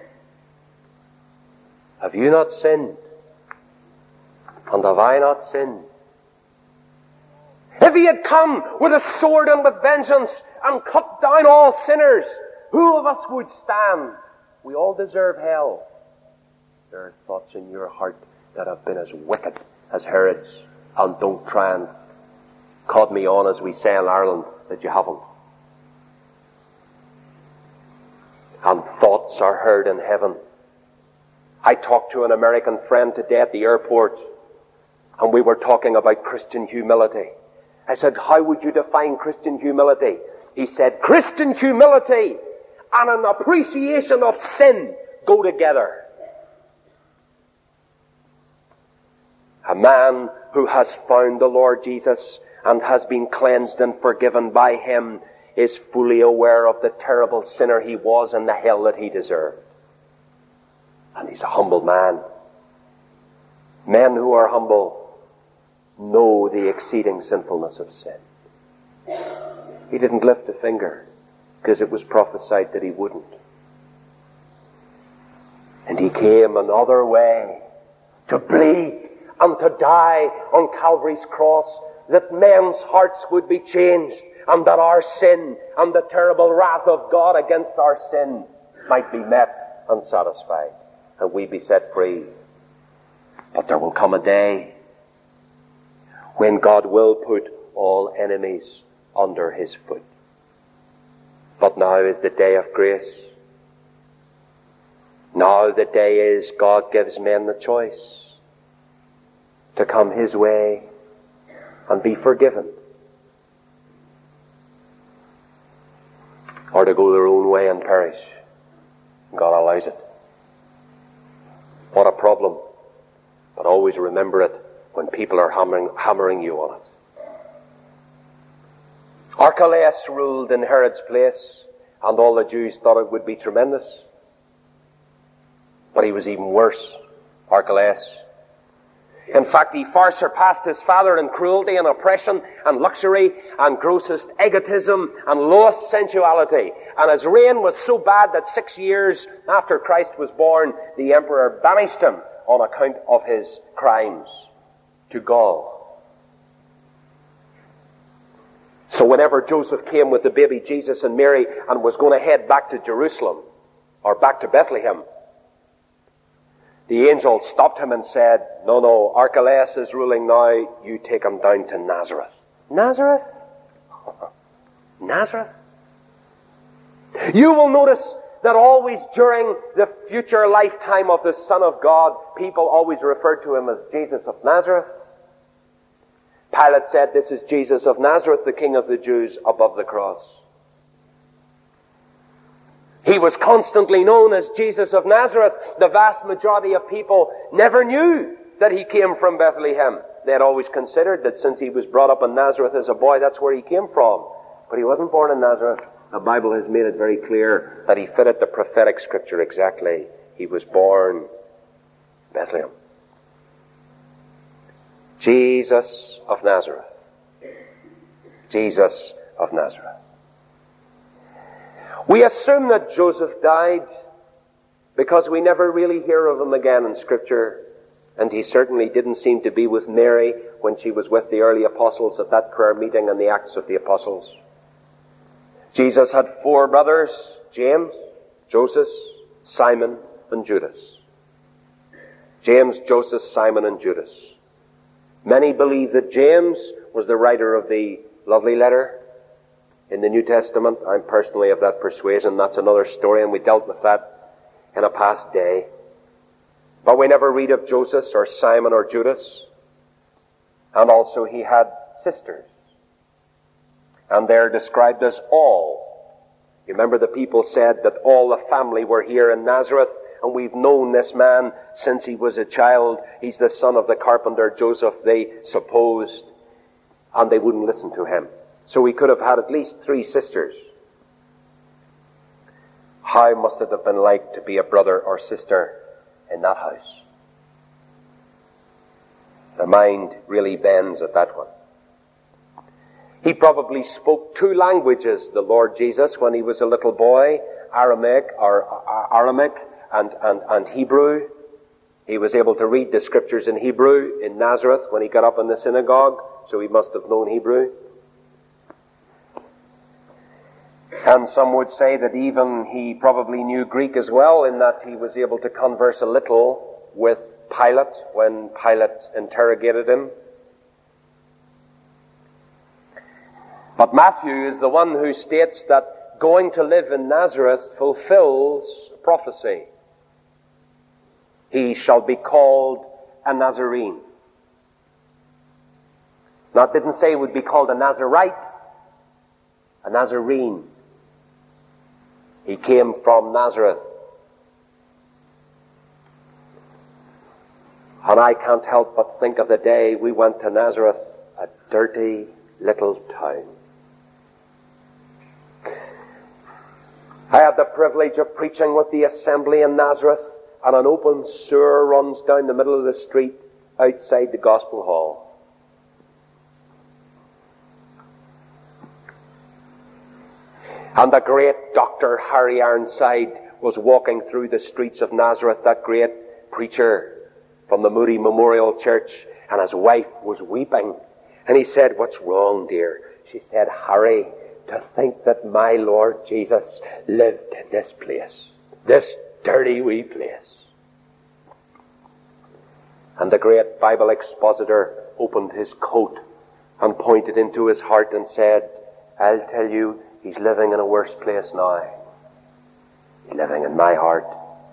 Have you not sinned? And have I not sinned? If he had come with a sword and with vengeance and cut down all sinners, who of us would stand? We all deserve hell. There are thoughts in your heart that have been as wicked as Herod's, and don't try and cod me on, as we say in Ireland, that you haven't. And thoughts are heard in heaven. I talked to an American friend today at the airport, and we were talking about Christian humility. I said, how would you define Christian humility? He said, Christian humility and an appreciation of sin go together. A man who has found the Lord Jesus and has been cleansed and forgiven by him is fully aware of the terrible sinner he was and the hell that he deserved. And he's a humble man. Men who are humble know the exceeding sinfulness of sin. He didn't lift a finger because it was prophesied that he wouldn't. And he came another way to bleed and to die on Calvary's cross, that men's hearts would be changed, and that our sin and the terrible wrath of God against our sin might be met and satisfied, and we be set free. But there will come a day when God will put all enemies under his foot. But now is the day of grace. Now the day is God gives men the choice to come his way and be forgiven, or to go their own way and perish. God allows it. What a problem. But always remember it when people are hammering, hammering you on it. Archelaus ruled in Herod's place, and all the Jews thought it would be tremendous. But he was even worse, Archelaus. In fact, he far surpassed his father in cruelty and oppression and luxury and grossest egotism and lowest sensuality. And his reign was so bad that six years after Christ was born, the emperor banished him on account of his crimes to Gaul. So whenever Joseph came with the baby Jesus and Mary and was going to head back to Jerusalem, or back to Bethlehem, the angel stopped him and said, no, no, Archelaus is ruling now, you take him down to Nazareth. Nazareth? Nazareth? You will notice that always during the future lifetime of the Son of God, people always referred to him as Jesus of Nazareth. Pilate said, this is Jesus of Nazareth, the King of the Jews, above the cross. He was constantly known as Jesus of Nazareth. The vast majority of people never knew that he came from Bethlehem. They had always considered that since he was brought up in Nazareth as a boy, that's where he came from. But he wasn't born in Nazareth. The Bible has made it very clear that he fitted the prophetic scripture exactly. He was born in Bethlehem. Jesus of Nazareth. Jesus of Nazareth. We assume that Joseph died because we never really hear of him again in Scripture, and he certainly didn't seem to be with Mary when she was with the early apostles at that prayer meeting in the Acts of the Apostles. Jesus had four brothers, James, Joseph, Simon, and Judas. James, Joseph, Simon, and Judas. Many believe that James was the writer of the lovely letter in the New Testament. I'm personally of that persuasion. That's another story, and we dealt with that in a past day. But we never read of Joseph or Simon or Judas. And also he had sisters. And they're described as all. You remember the people said that all the family were here in Nazareth, and we've known this man since he was a child. He's the son of the carpenter Joseph, they supposed. And they wouldn't listen to him. So he could have had at least three sisters. How must it have been like to be a brother or sister in that house? The mind really bends at that one. He probably spoke two languages, the Lord Jesus, when he was a little boy, Aramaic or Aramaic and, and, and Hebrew. He was able to read the scriptures in Hebrew in Nazareth when he got up in the synagogue, so he must have known Hebrew. And some would say that even he probably knew Greek as well, in that he was able to converse a little with Pilate when Pilate interrogated him. But Matthew is the one who states that going to live in Nazareth fulfills prophecy. He shall be called a Nazarene. Now, it didn't say he would be called a Nazarite, a Nazarene. He came from Nazareth. And I can't help but think of the day we went to Nazareth, a dirty little town. I had the privilege of preaching with the assembly in Nazareth, and an open sewer runs down the middle of the street outside the Gospel Hall. And the great Doctor Harry Ironside was walking through the streets of Nazareth, that great preacher from the Moody Memorial Church, and his wife was weeping. And he said, "What's wrong, dear?" She said, "Harry, to think that my Lord Jesus lived in this place, this dirty wee place." And the great Bible expositor opened his coat and pointed into his heart and said, "I'll tell you, he's living in a worse place now. He's living in my heart."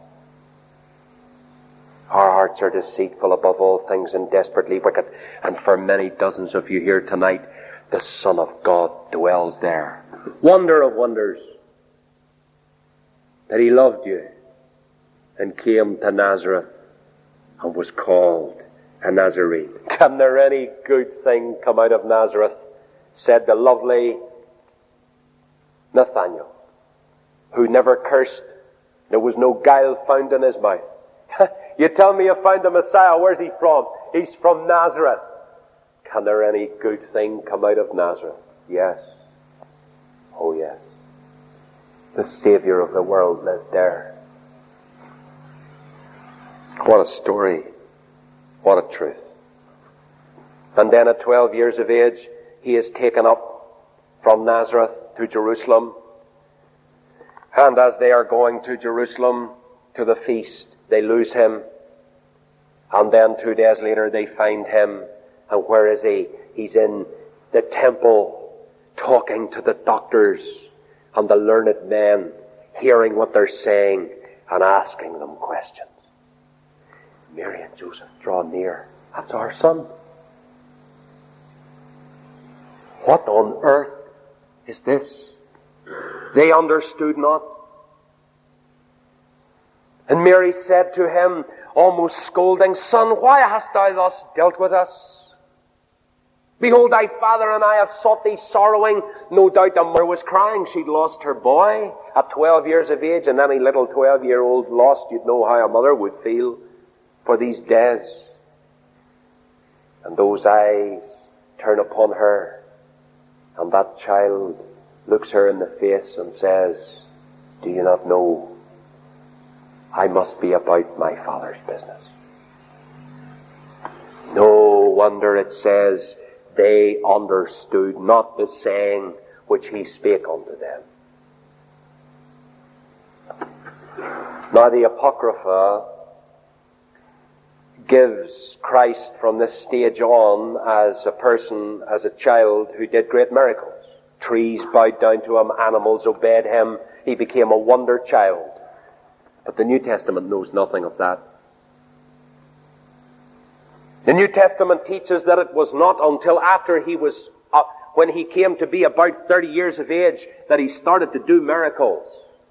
Our hearts are deceitful above all things and desperately wicked. And for many dozens of you here tonight, the Son of God dwells there. Wonder of wonders, that he loved you and came to Nazareth and was called a Nazarene. "Can there any good thing come out of Nazareth?" said the lovely Nathanael, who never cursed. There was no guile found in his mouth. "You tell me you found the Messiah. Where's he from?" "He's from Nazareth." "Can there any good thing come out of Nazareth?" "Yes. Oh, yes. The Savior of the world lived there." What a story. What a truth. And then at twelve years of age, he is taken up from Nazareth to Jerusalem. And as they are going to Jerusalem to the feast, they lose him. And then two days later they find him. And where is he? He's in the temple, talking to the doctors and the learned men, hearing what they're saying and asking them questions. Mary and Joseph draw near. "That's our son." What on earth is this? They understood not. And Mary said to him, almost scolding, "Son, why hast thou thus dealt with us? Behold, thy father and I have sought thee sorrowing." No doubt the mother was crying. She'd lost her boy at twelve years of age, and any little twelve-year-old lost, you'd know how a mother would feel for these days. And those eyes turn upon her, and that child looks her in the face and says, "Do you not know I must be about my Father's business?" No wonder it says they understood not the saying which he spake unto them. Now the Apocrypha gives Christ from this stage on as a person, as a child who did great miracles. Trees bowed down to him, animals obeyed him, he became a wonder child. But the New Testament knows nothing of that. The New Testament teaches that it was not until after he was, uh, when he came to be about thirty years of age, that he started to do miracles.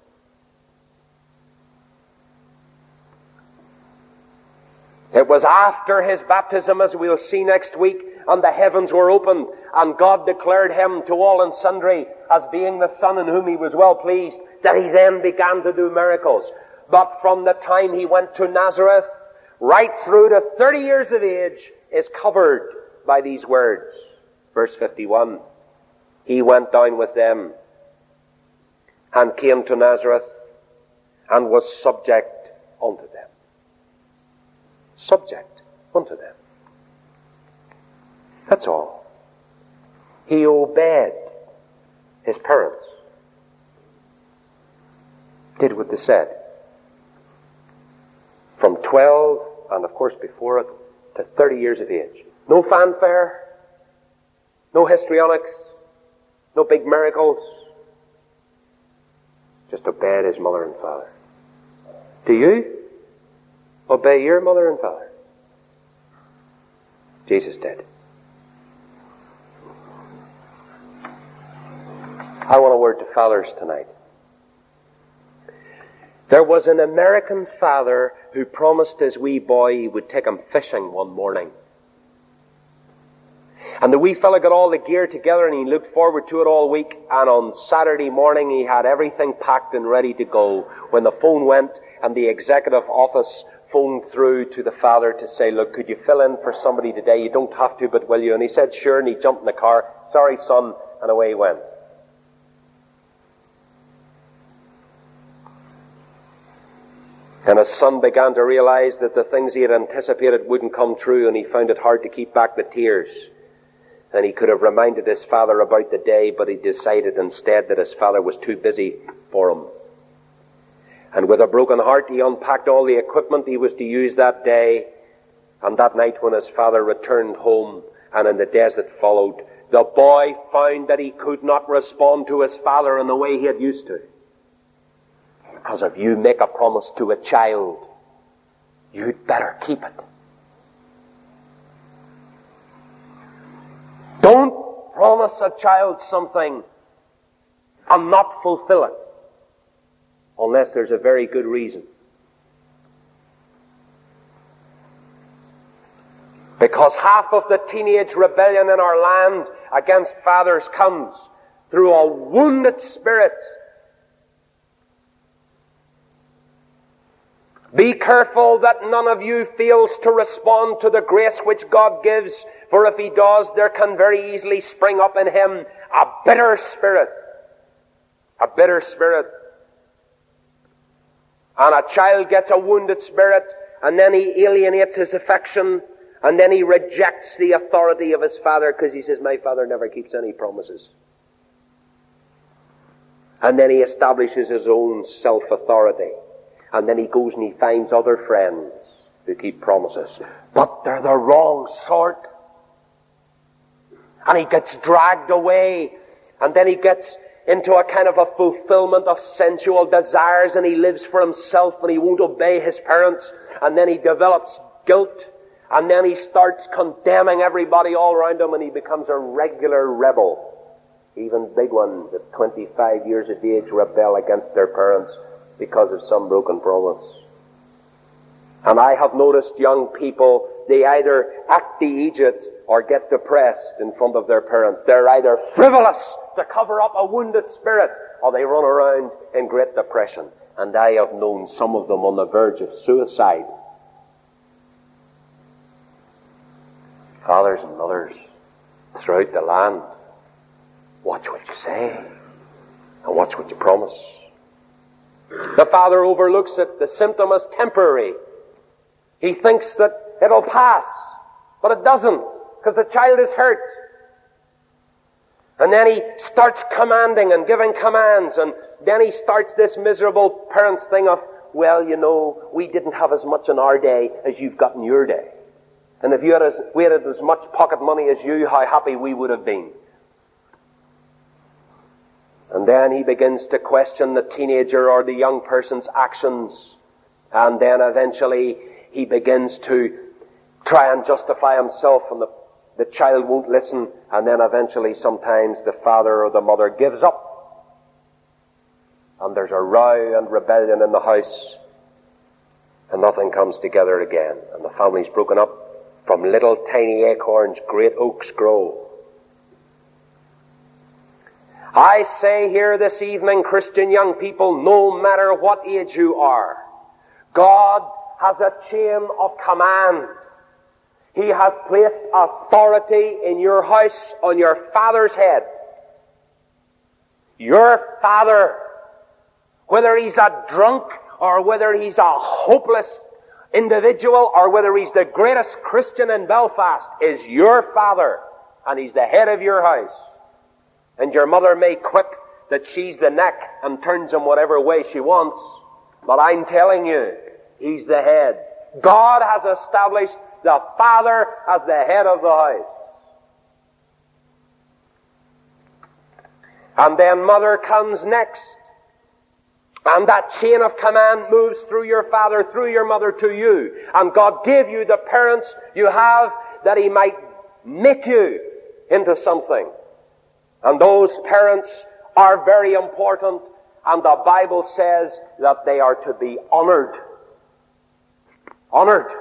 It was after his baptism, as we'll see next week, and the heavens were opened, and God declared him to all and sundry as being the Son in whom he was well pleased, that he then began to do miracles. But from the time he went to Nazareth, right through to thirty years of age, is covered by these words. Verse fifty-one, he went down with them, and came to Nazareth, and was subject unto them. Subject unto them. That's all. He obeyed his parents. Did what they said. From twelve, and of course before it, to thirty years of age. No fanfare, no histrionics, no big miracles. Just obeyed his mother and father. Do you obey your mother and father? Jesus did. I want a word to fathers tonight. There was an American father who promised his wee boy he would take him fishing one morning. And the wee fella got all the gear together and he looked forward to it all week, and on Saturday morning he had everything packed and ready to go when the phone went and the executive office phoned through to the father to say, look, could you fill in for somebody today? You don't have to, but will you? And he said, sure, and he jumped in the car. Sorry, son, and away he went. And his son began to realize that the things he had anticipated wouldn't come true, and he found it hard to keep back the tears. And he could have reminded his father about the day, but he decided instead that his father was too busy for him. And with a broken heart, he unpacked all the equipment he was to use that day. And that night when his father returned home, and in the days that followed, the boy found that he could not respond to his father in the way he had used to. Because if you make a promise to a child, you'd better keep it. Don't promise a child something and not fulfill it, unless there's a very good reason. Because half of the teenage rebellion in our land against fathers comes through a wounded spirit. Be careful that none of you fails to respond to the grace which God gives, for if he does, there can very easily spring up in him a bitter spirit. A bitter spirit. And a child gets a wounded spirit, and then he alienates his affection, and then he rejects the authority of his father because he says, my father never keeps any promises. And then he establishes his own self-authority. And then he goes and he finds other friends who keep promises. But they're the wrong sort. And he gets dragged away. And then he gets into a kind of a fulfillment of sensual desires, and he lives for himself and he won't obey his parents. And then he develops guilt. And then he starts condemning everybody all around him, and he becomes a regular rebel. Even big ones at twenty-five years of age rebel against their parents because of some broken promise. And I have noticed young people, they either act the idiot or get depressed in front of their parents. They're either frivolous to cover up a wounded spirit, or they run around in great depression. And I have known some of them on the verge of suicide. Fathers and mothers throughout the land, watch what you say and watch what you promise. The father overlooks it. The symptom is temporary. He thinks that it'll pass, but it doesn't, because the child is hurt. And then he starts commanding and giving commands, and then he starts this miserable parents thing of, well, you know, we didn't have as much in our day as you've got in your day. And if you had as, we had as much pocket money as you, how happy we would have been. And then he begins to question the teenager or the young person's actions. And then eventually he begins to try and justify himself, and the, the child won't listen. And then eventually sometimes the father or the mother gives up. And there's a row and rebellion in the house. And nothing comes together again. And the family's broken up. From little tiny acorns, great oaks grow. I say here this evening, Christian young people, no matter what age you are, God has a chain of command. He has placed authority in your house on your father's head. Your father, whether he's a drunk or whether he's a hopeless individual or whether he's the greatest Christian in Belfast, is your father, and he's the head of your house. And your mother may quip that she's the neck and turns him whatever way she wants, but I'm telling you, he's the head. God has established the father as the head of the house. And then mother comes next. And that chain of command moves through your father, through your mother to you. And God gave you the parents you have that he might make you into something. And those parents are very important, and the Bible says that they are to be honored. honored.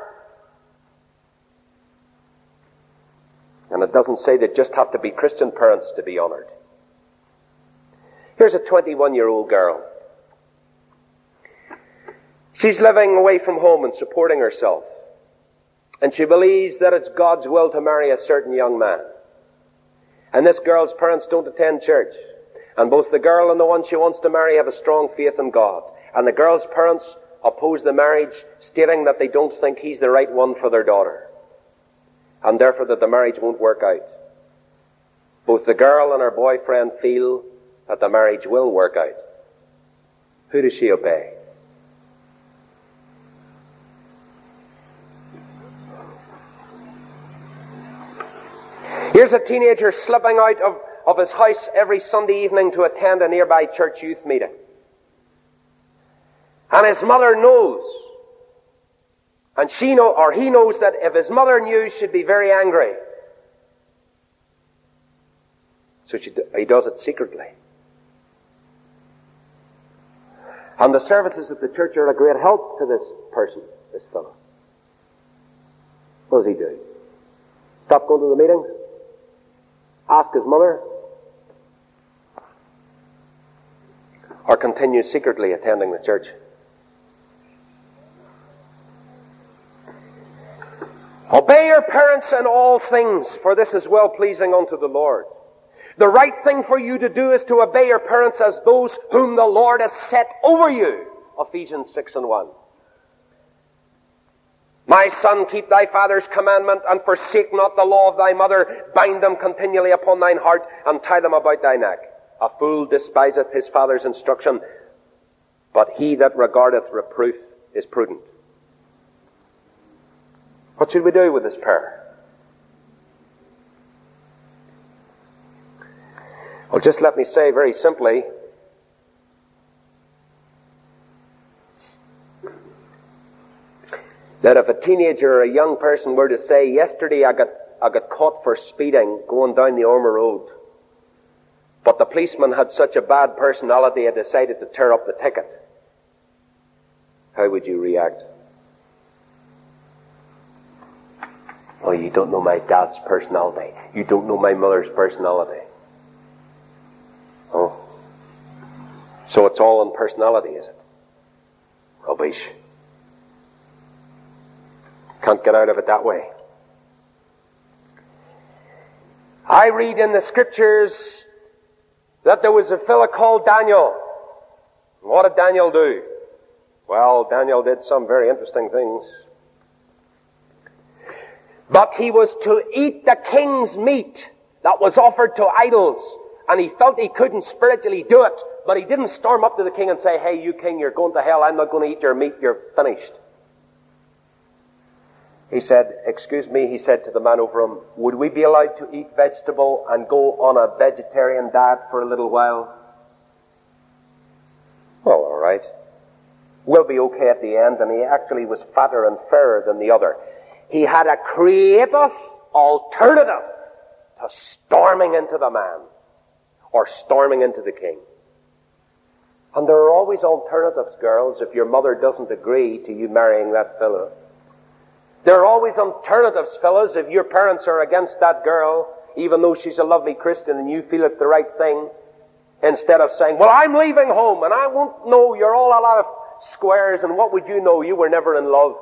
And it doesn't say they just have to be Christian parents to be honored. Here's a twenty-one-year-old girl. She's living away from home and supporting herself. And she believes that it's God's will to marry a certain young man. And this girl's parents don't attend church. And both the girl and the one she wants to marry have a strong faith in God. And the girl's parents oppose the marriage, stating that they don't think he's the right one for their daughter. And therefore that the marriage won't work out. Both the girl and her boyfriend feel that the marriage will work out. Who does she obey? Here's a teenager slipping out of, of his house every Sunday evening to attend a nearby church youth meeting. And his mother knows, and she know, or he knows that if his mother knew, she'd be very angry. So she, he does it secretly. And the services at the church are a great help to this person, this fellow. What does he do? Stop going to the meetings? Ask his mother? Or continue secretly attending the church? Obey your parents in all things, for this is well-pleasing unto the Lord. The right thing for you to do is to obey your parents as those whom the Lord has set over you. Ephesians six and one. My son, keep thy father's commandment, and forsake not the law of thy mother. Bind them continually upon thine heart, and tie them about thy neck. A fool despiseth his father's instruction, but he that regardeth reproof is prudent. What should we do with this prayer? Well, just let me say very simply, that if a teenager or a young person were to say, yesterday I got, I got caught for speeding going down the Ormer Road, but the policeman had such a bad personality I decided to tear up the ticket, how would you react? Oh, you don't know my dad's personality. You don't know my mother's personality. Oh. So it's all in personality, is it? Rubbish. Can't get out of it that way. I read in the scriptures that there was a fellow called Daniel. What did Daniel do? Well, Daniel did some very interesting things. But he was to eat the king's meat that was offered to idols. And he felt he couldn't spiritually do it. But he didn't storm up to the king and say, hey, you king, you're going to hell. I'm not going to eat your meat. You're finished. He said, excuse me, he said to the man over him, would we be allowed to eat vegetable and go on a vegetarian diet for a little while? Well, all right. We'll be okay at the end. And he actually was fatter and fairer than the other. He had a creative alternative to storming into the man or storming into the king. And there are always alternatives, girls, if your mother doesn't agree to you marrying that fellow. There are always alternatives, fellows, if your parents are against that girl, even though she's a lovely Christian and you feel it's the right thing, instead of saying, well, I'm leaving home and I won't know, you're all a lot of squares, and what would you know? You were never in love.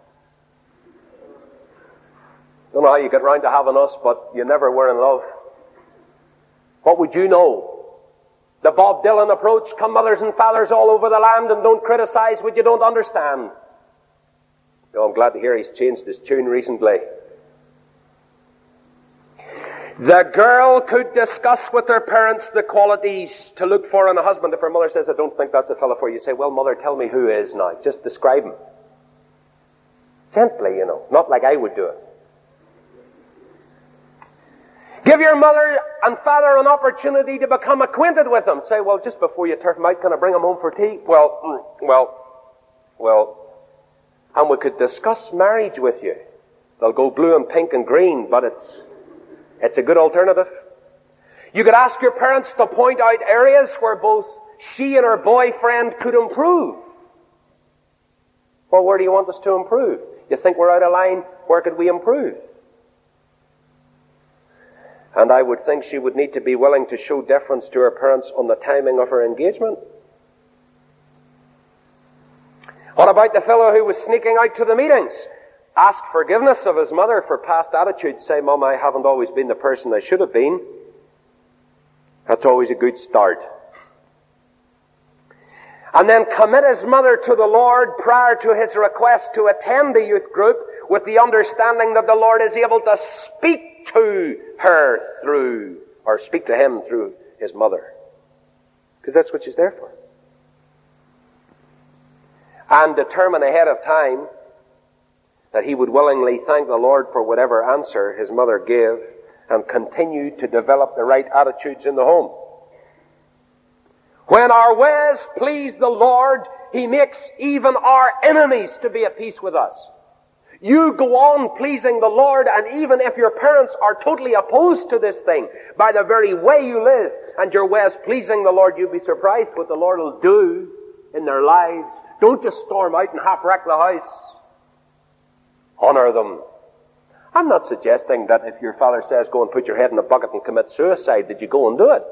Don't know how you get round to having us, but you never were in love. What would you know? The Bob Dylan approach, come mothers and fathers all over the land and don't criticize what you don't understand. Oh, I'm glad to hear he's changed his tune recently. The girl could discuss with her parents the qualities to look for in a husband. If her mother says, I don't think that's the fellow for you, you say, well, mother, tell me who is now. Just describe him. Gently, you know, not like I would do it. Give your mother and father an opportunity to become acquainted with them. Say, well, just before you turf them out, can I bring them home for tea? Well, well, well, and we could discuss marriage with you. They'll go blue and pink and green, but it's, it's a good alternative. You could ask your parents to point out areas where both she and her boyfriend could improve. Well, where do you want us to improve? You think we're out of line? Where could we improve? And I would think she would need to be willing to show deference to her parents on the timing of her engagement. What about the fellow who was sneaking out to the meetings? Ask forgiveness of his mother for past attitudes. Say, Mum, I haven't always been the person I should have been. That's always a good start. And then commit his mother to the Lord prior to his request to attend the youth group, with the understanding that the Lord is able to speak to her through, or speak to him through his mother. Because that's what she's there for. And determine ahead of time that he would willingly thank the Lord for whatever answer his mother gave, and continue to develop the right attitudes in the home. When our ways please the Lord, he makes even our enemies to be at peace with us. You go on pleasing the Lord, and even if your parents are totally opposed to this thing, by the very way you live and your ways pleasing the Lord, you'll be surprised what the Lord will do in their lives. Don't just storm out and half wreck the house. Honor them. I'm not suggesting that if your father says go and put your head in a bucket and commit suicide, that you go and do it.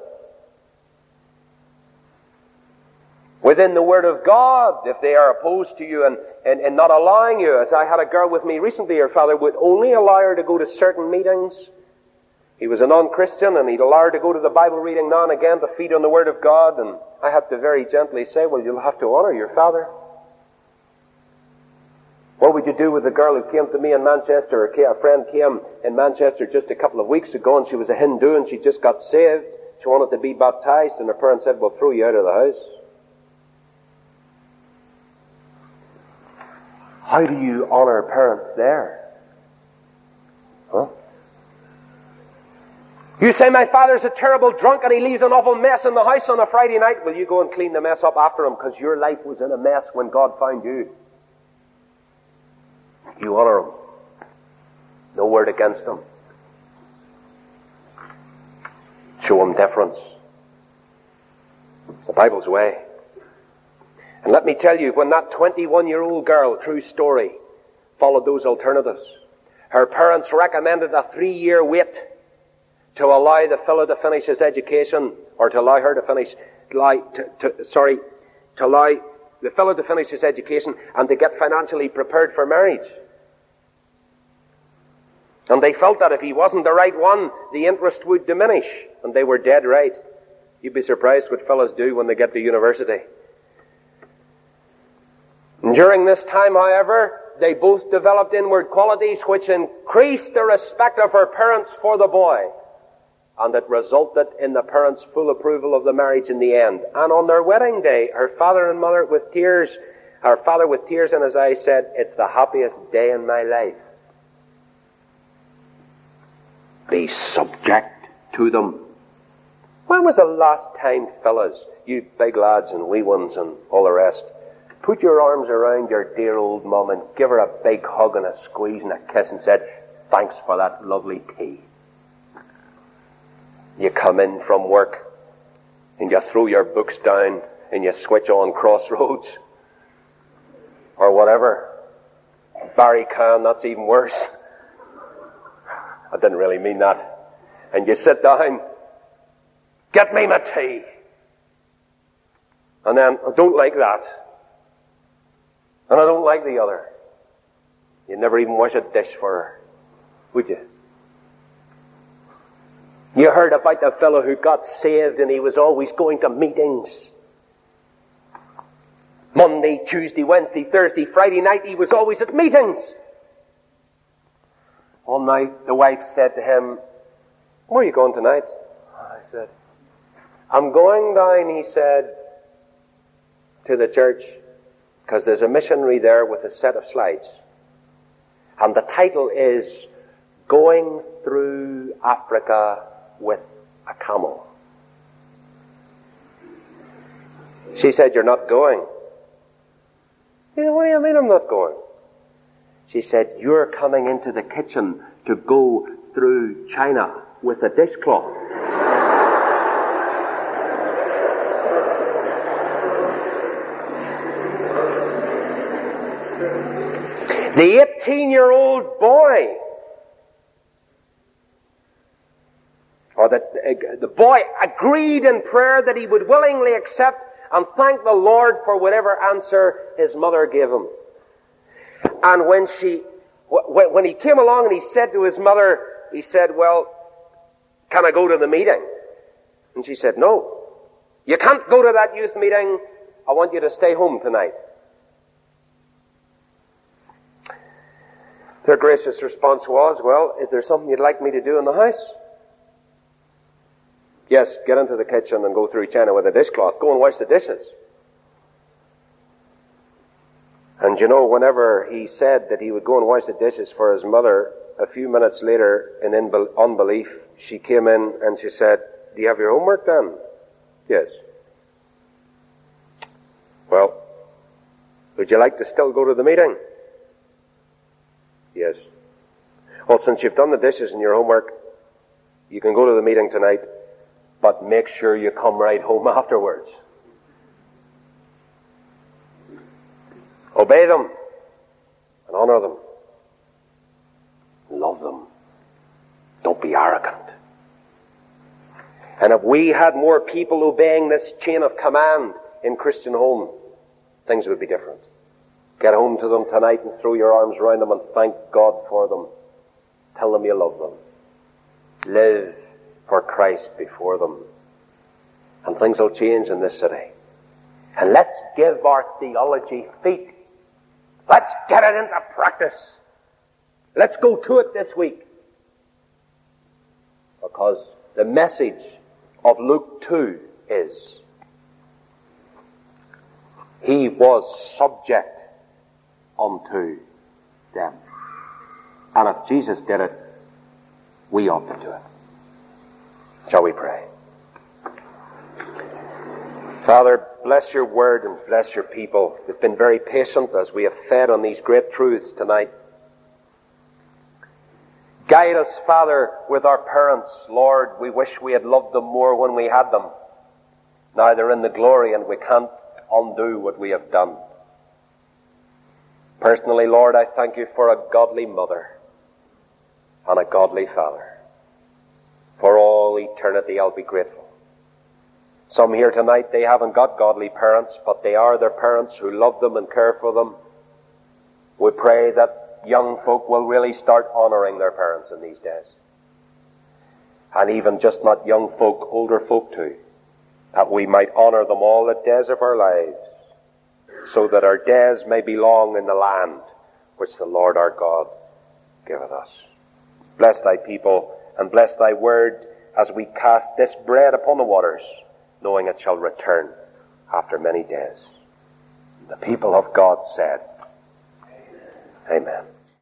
Within the Word of God, if they are opposed to you and, and, and not allowing you, as I had a girl with me recently, her father would only allow her to go to certain meetings. He was a non-Christian, and he'd allow her to go to the Bible reading now and again to feed on the Word of God, and I had to very gently say, well, you'll have to honor your father. What would you do with the girl who came to me in Manchester, or a friend came in Manchester just a couple of weeks ago, and she was a Hindu, and she just got saved. She wanted to be baptized, and her parents said, we'll throw you out of the house. How do you honor parents there? Huh? You say, my father's a terrible drunk and he leaves an awful mess in the house on a Friday night. Will you go and clean the mess up after him, because your life was in a mess when God found you? You honor him. No word against him. Show him deference. It's the Bible's way. And let me tell you, when that twenty-one-year-old girl, true story, followed those alternatives, her parents recommended a three-year wait to allow the fellow to finish his education, or to allow her to finish, lie, to, to, sorry, to allow the fellow to finish his education and to get financially prepared for marriage. And they felt that if he wasn't the right one, the interest would diminish. And they were dead right. You'd be surprised what fellows do when they get to university. And during this time, however, they both developed inward qualities which increased the respect of her parents for the boy. And it resulted in the parents' full approval of the marriage in the end. And on their wedding day, her father and mother with tears, her father with tears in his eyes said, it's the happiest day in my life. Be subject to them. When was the last time, fellas, you big lads and wee ones and all the rest, put your arms around your dear old mum and give her a big hug and a squeeze and a kiss and said, thanks for that lovely tea? You come in from work and you throw your books down and you switch on Crossroads or whatever. Barry Kahn, that's even worse. I didn't really mean that. And you sit down, get me my tea. And then, I don't like that. And I don't like the other. You'd never even wash a dish for her, would you? You heard about the fellow who got saved and he was always going to meetings. Monday, Tuesday, Wednesday, Thursday, Friday night, he was always at meetings. One night, the wife said to him, where are you going tonight? I said, I'm going down, he said, to the church, because there's a missionary there with a set of slides. And the title is, Going Through Africa with a Camel. She said, you're not going. He said, what do you mean I'm not going? She said, you're coming into the kitchen to go through China with a dishcloth. The eighteen-year-old boy, or the, the boy agreed in prayer that he would willingly accept and thank the Lord for whatever answer his mother gave him. And when she, when he came along and he said to his mother, he said, well, can I go to the meeting? And she said, no. You can't go to that youth meeting. I want you to stay home tonight. Their gracious response was, well, is there something you'd like me to do in the house? Yes, get into the kitchen and go through China with a dishcloth. Go and wash the dishes. And you know, whenever he said that he would go and wash the dishes for his mother, a few minutes later, in unbelief, she came in and she said, do you have your homework done? Yes. Well, would you like to still go to the meeting? Yes. Well, since you've done the dishes and your homework, you can go to the meeting tonight, but make sure you come right home afterwards. Obey them and honor them. Love them. Don't be arrogant. And if we had more people obeying this chain of command in Christian home, things would be different. Get home to them tonight and throw your arms around them and thank God for them. Tell them you love them. Live for Christ before them. And things will change in this city. And let's give our theology feet. Let's get it into practice. Let's go to it this week. Because the message of Luke two is, he was subject unto them. And if Jesus did it, we ought to do it. Shall we pray? Father, bless your word and bless your people. We've been very patient as we have fed on these great truths tonight. Guide us, Father, with our parents. Lord, we wish we had loved them more when we had them. Now they're in the glory and we can't undo what we have done. Personally, Lord, I thank you for a godly mother and a godly father. For all eternity I'll be grateful. Some here tonight, they haven't got godly parents, but they are their parents who love them and care for them. We pray that young folk will really start honoring their parents in these days. And even just not young folk, older folk too. That we might honor them all the days of our lives, so that our days may belong in the land which the Lord our God giveth us. Bless thy people and bless thy word as we cast this bread upon the waters, knowing it shall return after many days. The people of God said, Amen. Amen.